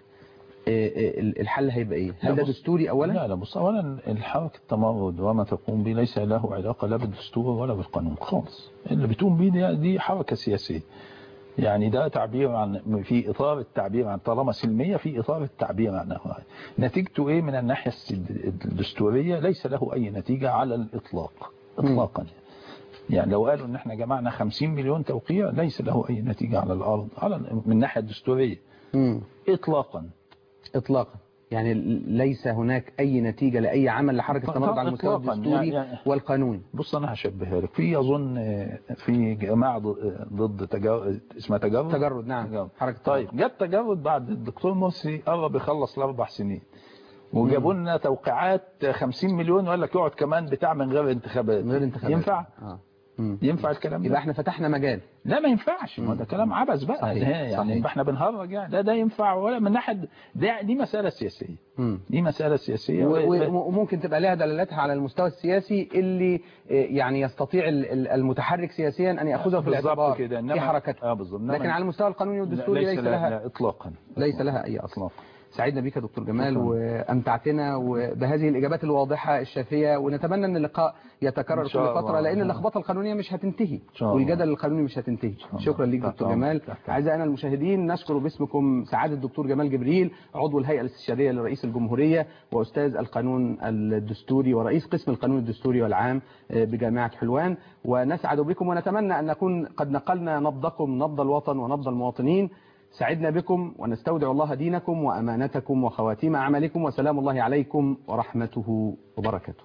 الحل هيبقى ايه؟ هل ده دستوري اولا؟ لا لا بص، اولا الحركه التمرد وما تقوم به ليس له علاقه لا بالدستور ولا بالقانون خالص. اللي بتقوم به دي, دي حركه سياسيه، يعني ده تعبير عن في اطار التعبير عن طالما سلميه في اطار التعبير عنها. نتيجته ايه من الناحيه الدستوريه؟ ليس له اي نتيجه على الاطلاق اطلاقا. يعني لو قالوا ان احنا جمعنا خمسين مليون توقيع ليس له اي نتيجة على الارض على من الناحية الدستورية مم. اطلاقا اطلاقا. يعني ليس هناك اي نتيجة لاي عمل لحركة التمرد على المستوى الدستوري يعني والقانوني. بص انا هشبهها لك، في اظن في جماعة ضد تجرد اسمها تجرد تجرد نعم تجرد. حركة طيب جت تجرد بعد الدكتور مرسي قرب يخلص الاربع سنين وجابوا لنا توقيعات خمسين مليون وقال لك يقعد كمان بتاع من غير انتخابات. من غير انتخابات ينفع؟ آه. ينفع الكلام ده؟ يبقى احنا فتحنا مجال. لا ما ينفعش، ما ده كلام عبث بقى. صحيح. يعني صحيح. احنا بنهرج يعني ده ده ينفع ولا من ناحيه ده؟ دي مساله سياسيه. مم. دي مساله سياسيه وممكن تبقى لها دلالاتها على المستوى السياسي اللي يعني يستطيع المتحرك سياسيا ان ياخذها في الاعتبار في حركته. اه بالظبط. لكن على المستوى القانوني والدستوري ليس, ليس لها لا اطلاقا ليس لها اي اصل. سعيدنا بك يا دكتور جمال وامتعتنا وبهذه الاجابات الواضحه الشافيه، ونتمنى ان اللقاء يتكرر كل فتره لان اللخبطه القانونيه مش هتنتهي والجدل القانوني مش هتنتهي. شكرا ليك دكتور جمال. اعزائنا المشاهدين نشكر باسمكم سعاده الدكتور جمال جبريل عضو الهيئه الاستشاريه لرئيس الجمهوريه واستاذ القانون الدستوري ورئيس قسم القانون الدستوري والعام بجامعه حلوان، ونسعد بكم ونتمنى ان نكون قد نقلنا نبضكم نبض الوطن ونبض المواطنين. سعدنا بكم ونستودع الله دينكم وأمانتكم وخواتيم أعمالكم، وسلام الله عليكم ورحمته وبركاته.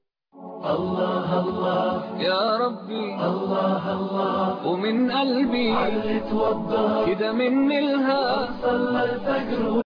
الله الله يا ربي الله الله ومن قلبي كده من الها صلى الفجر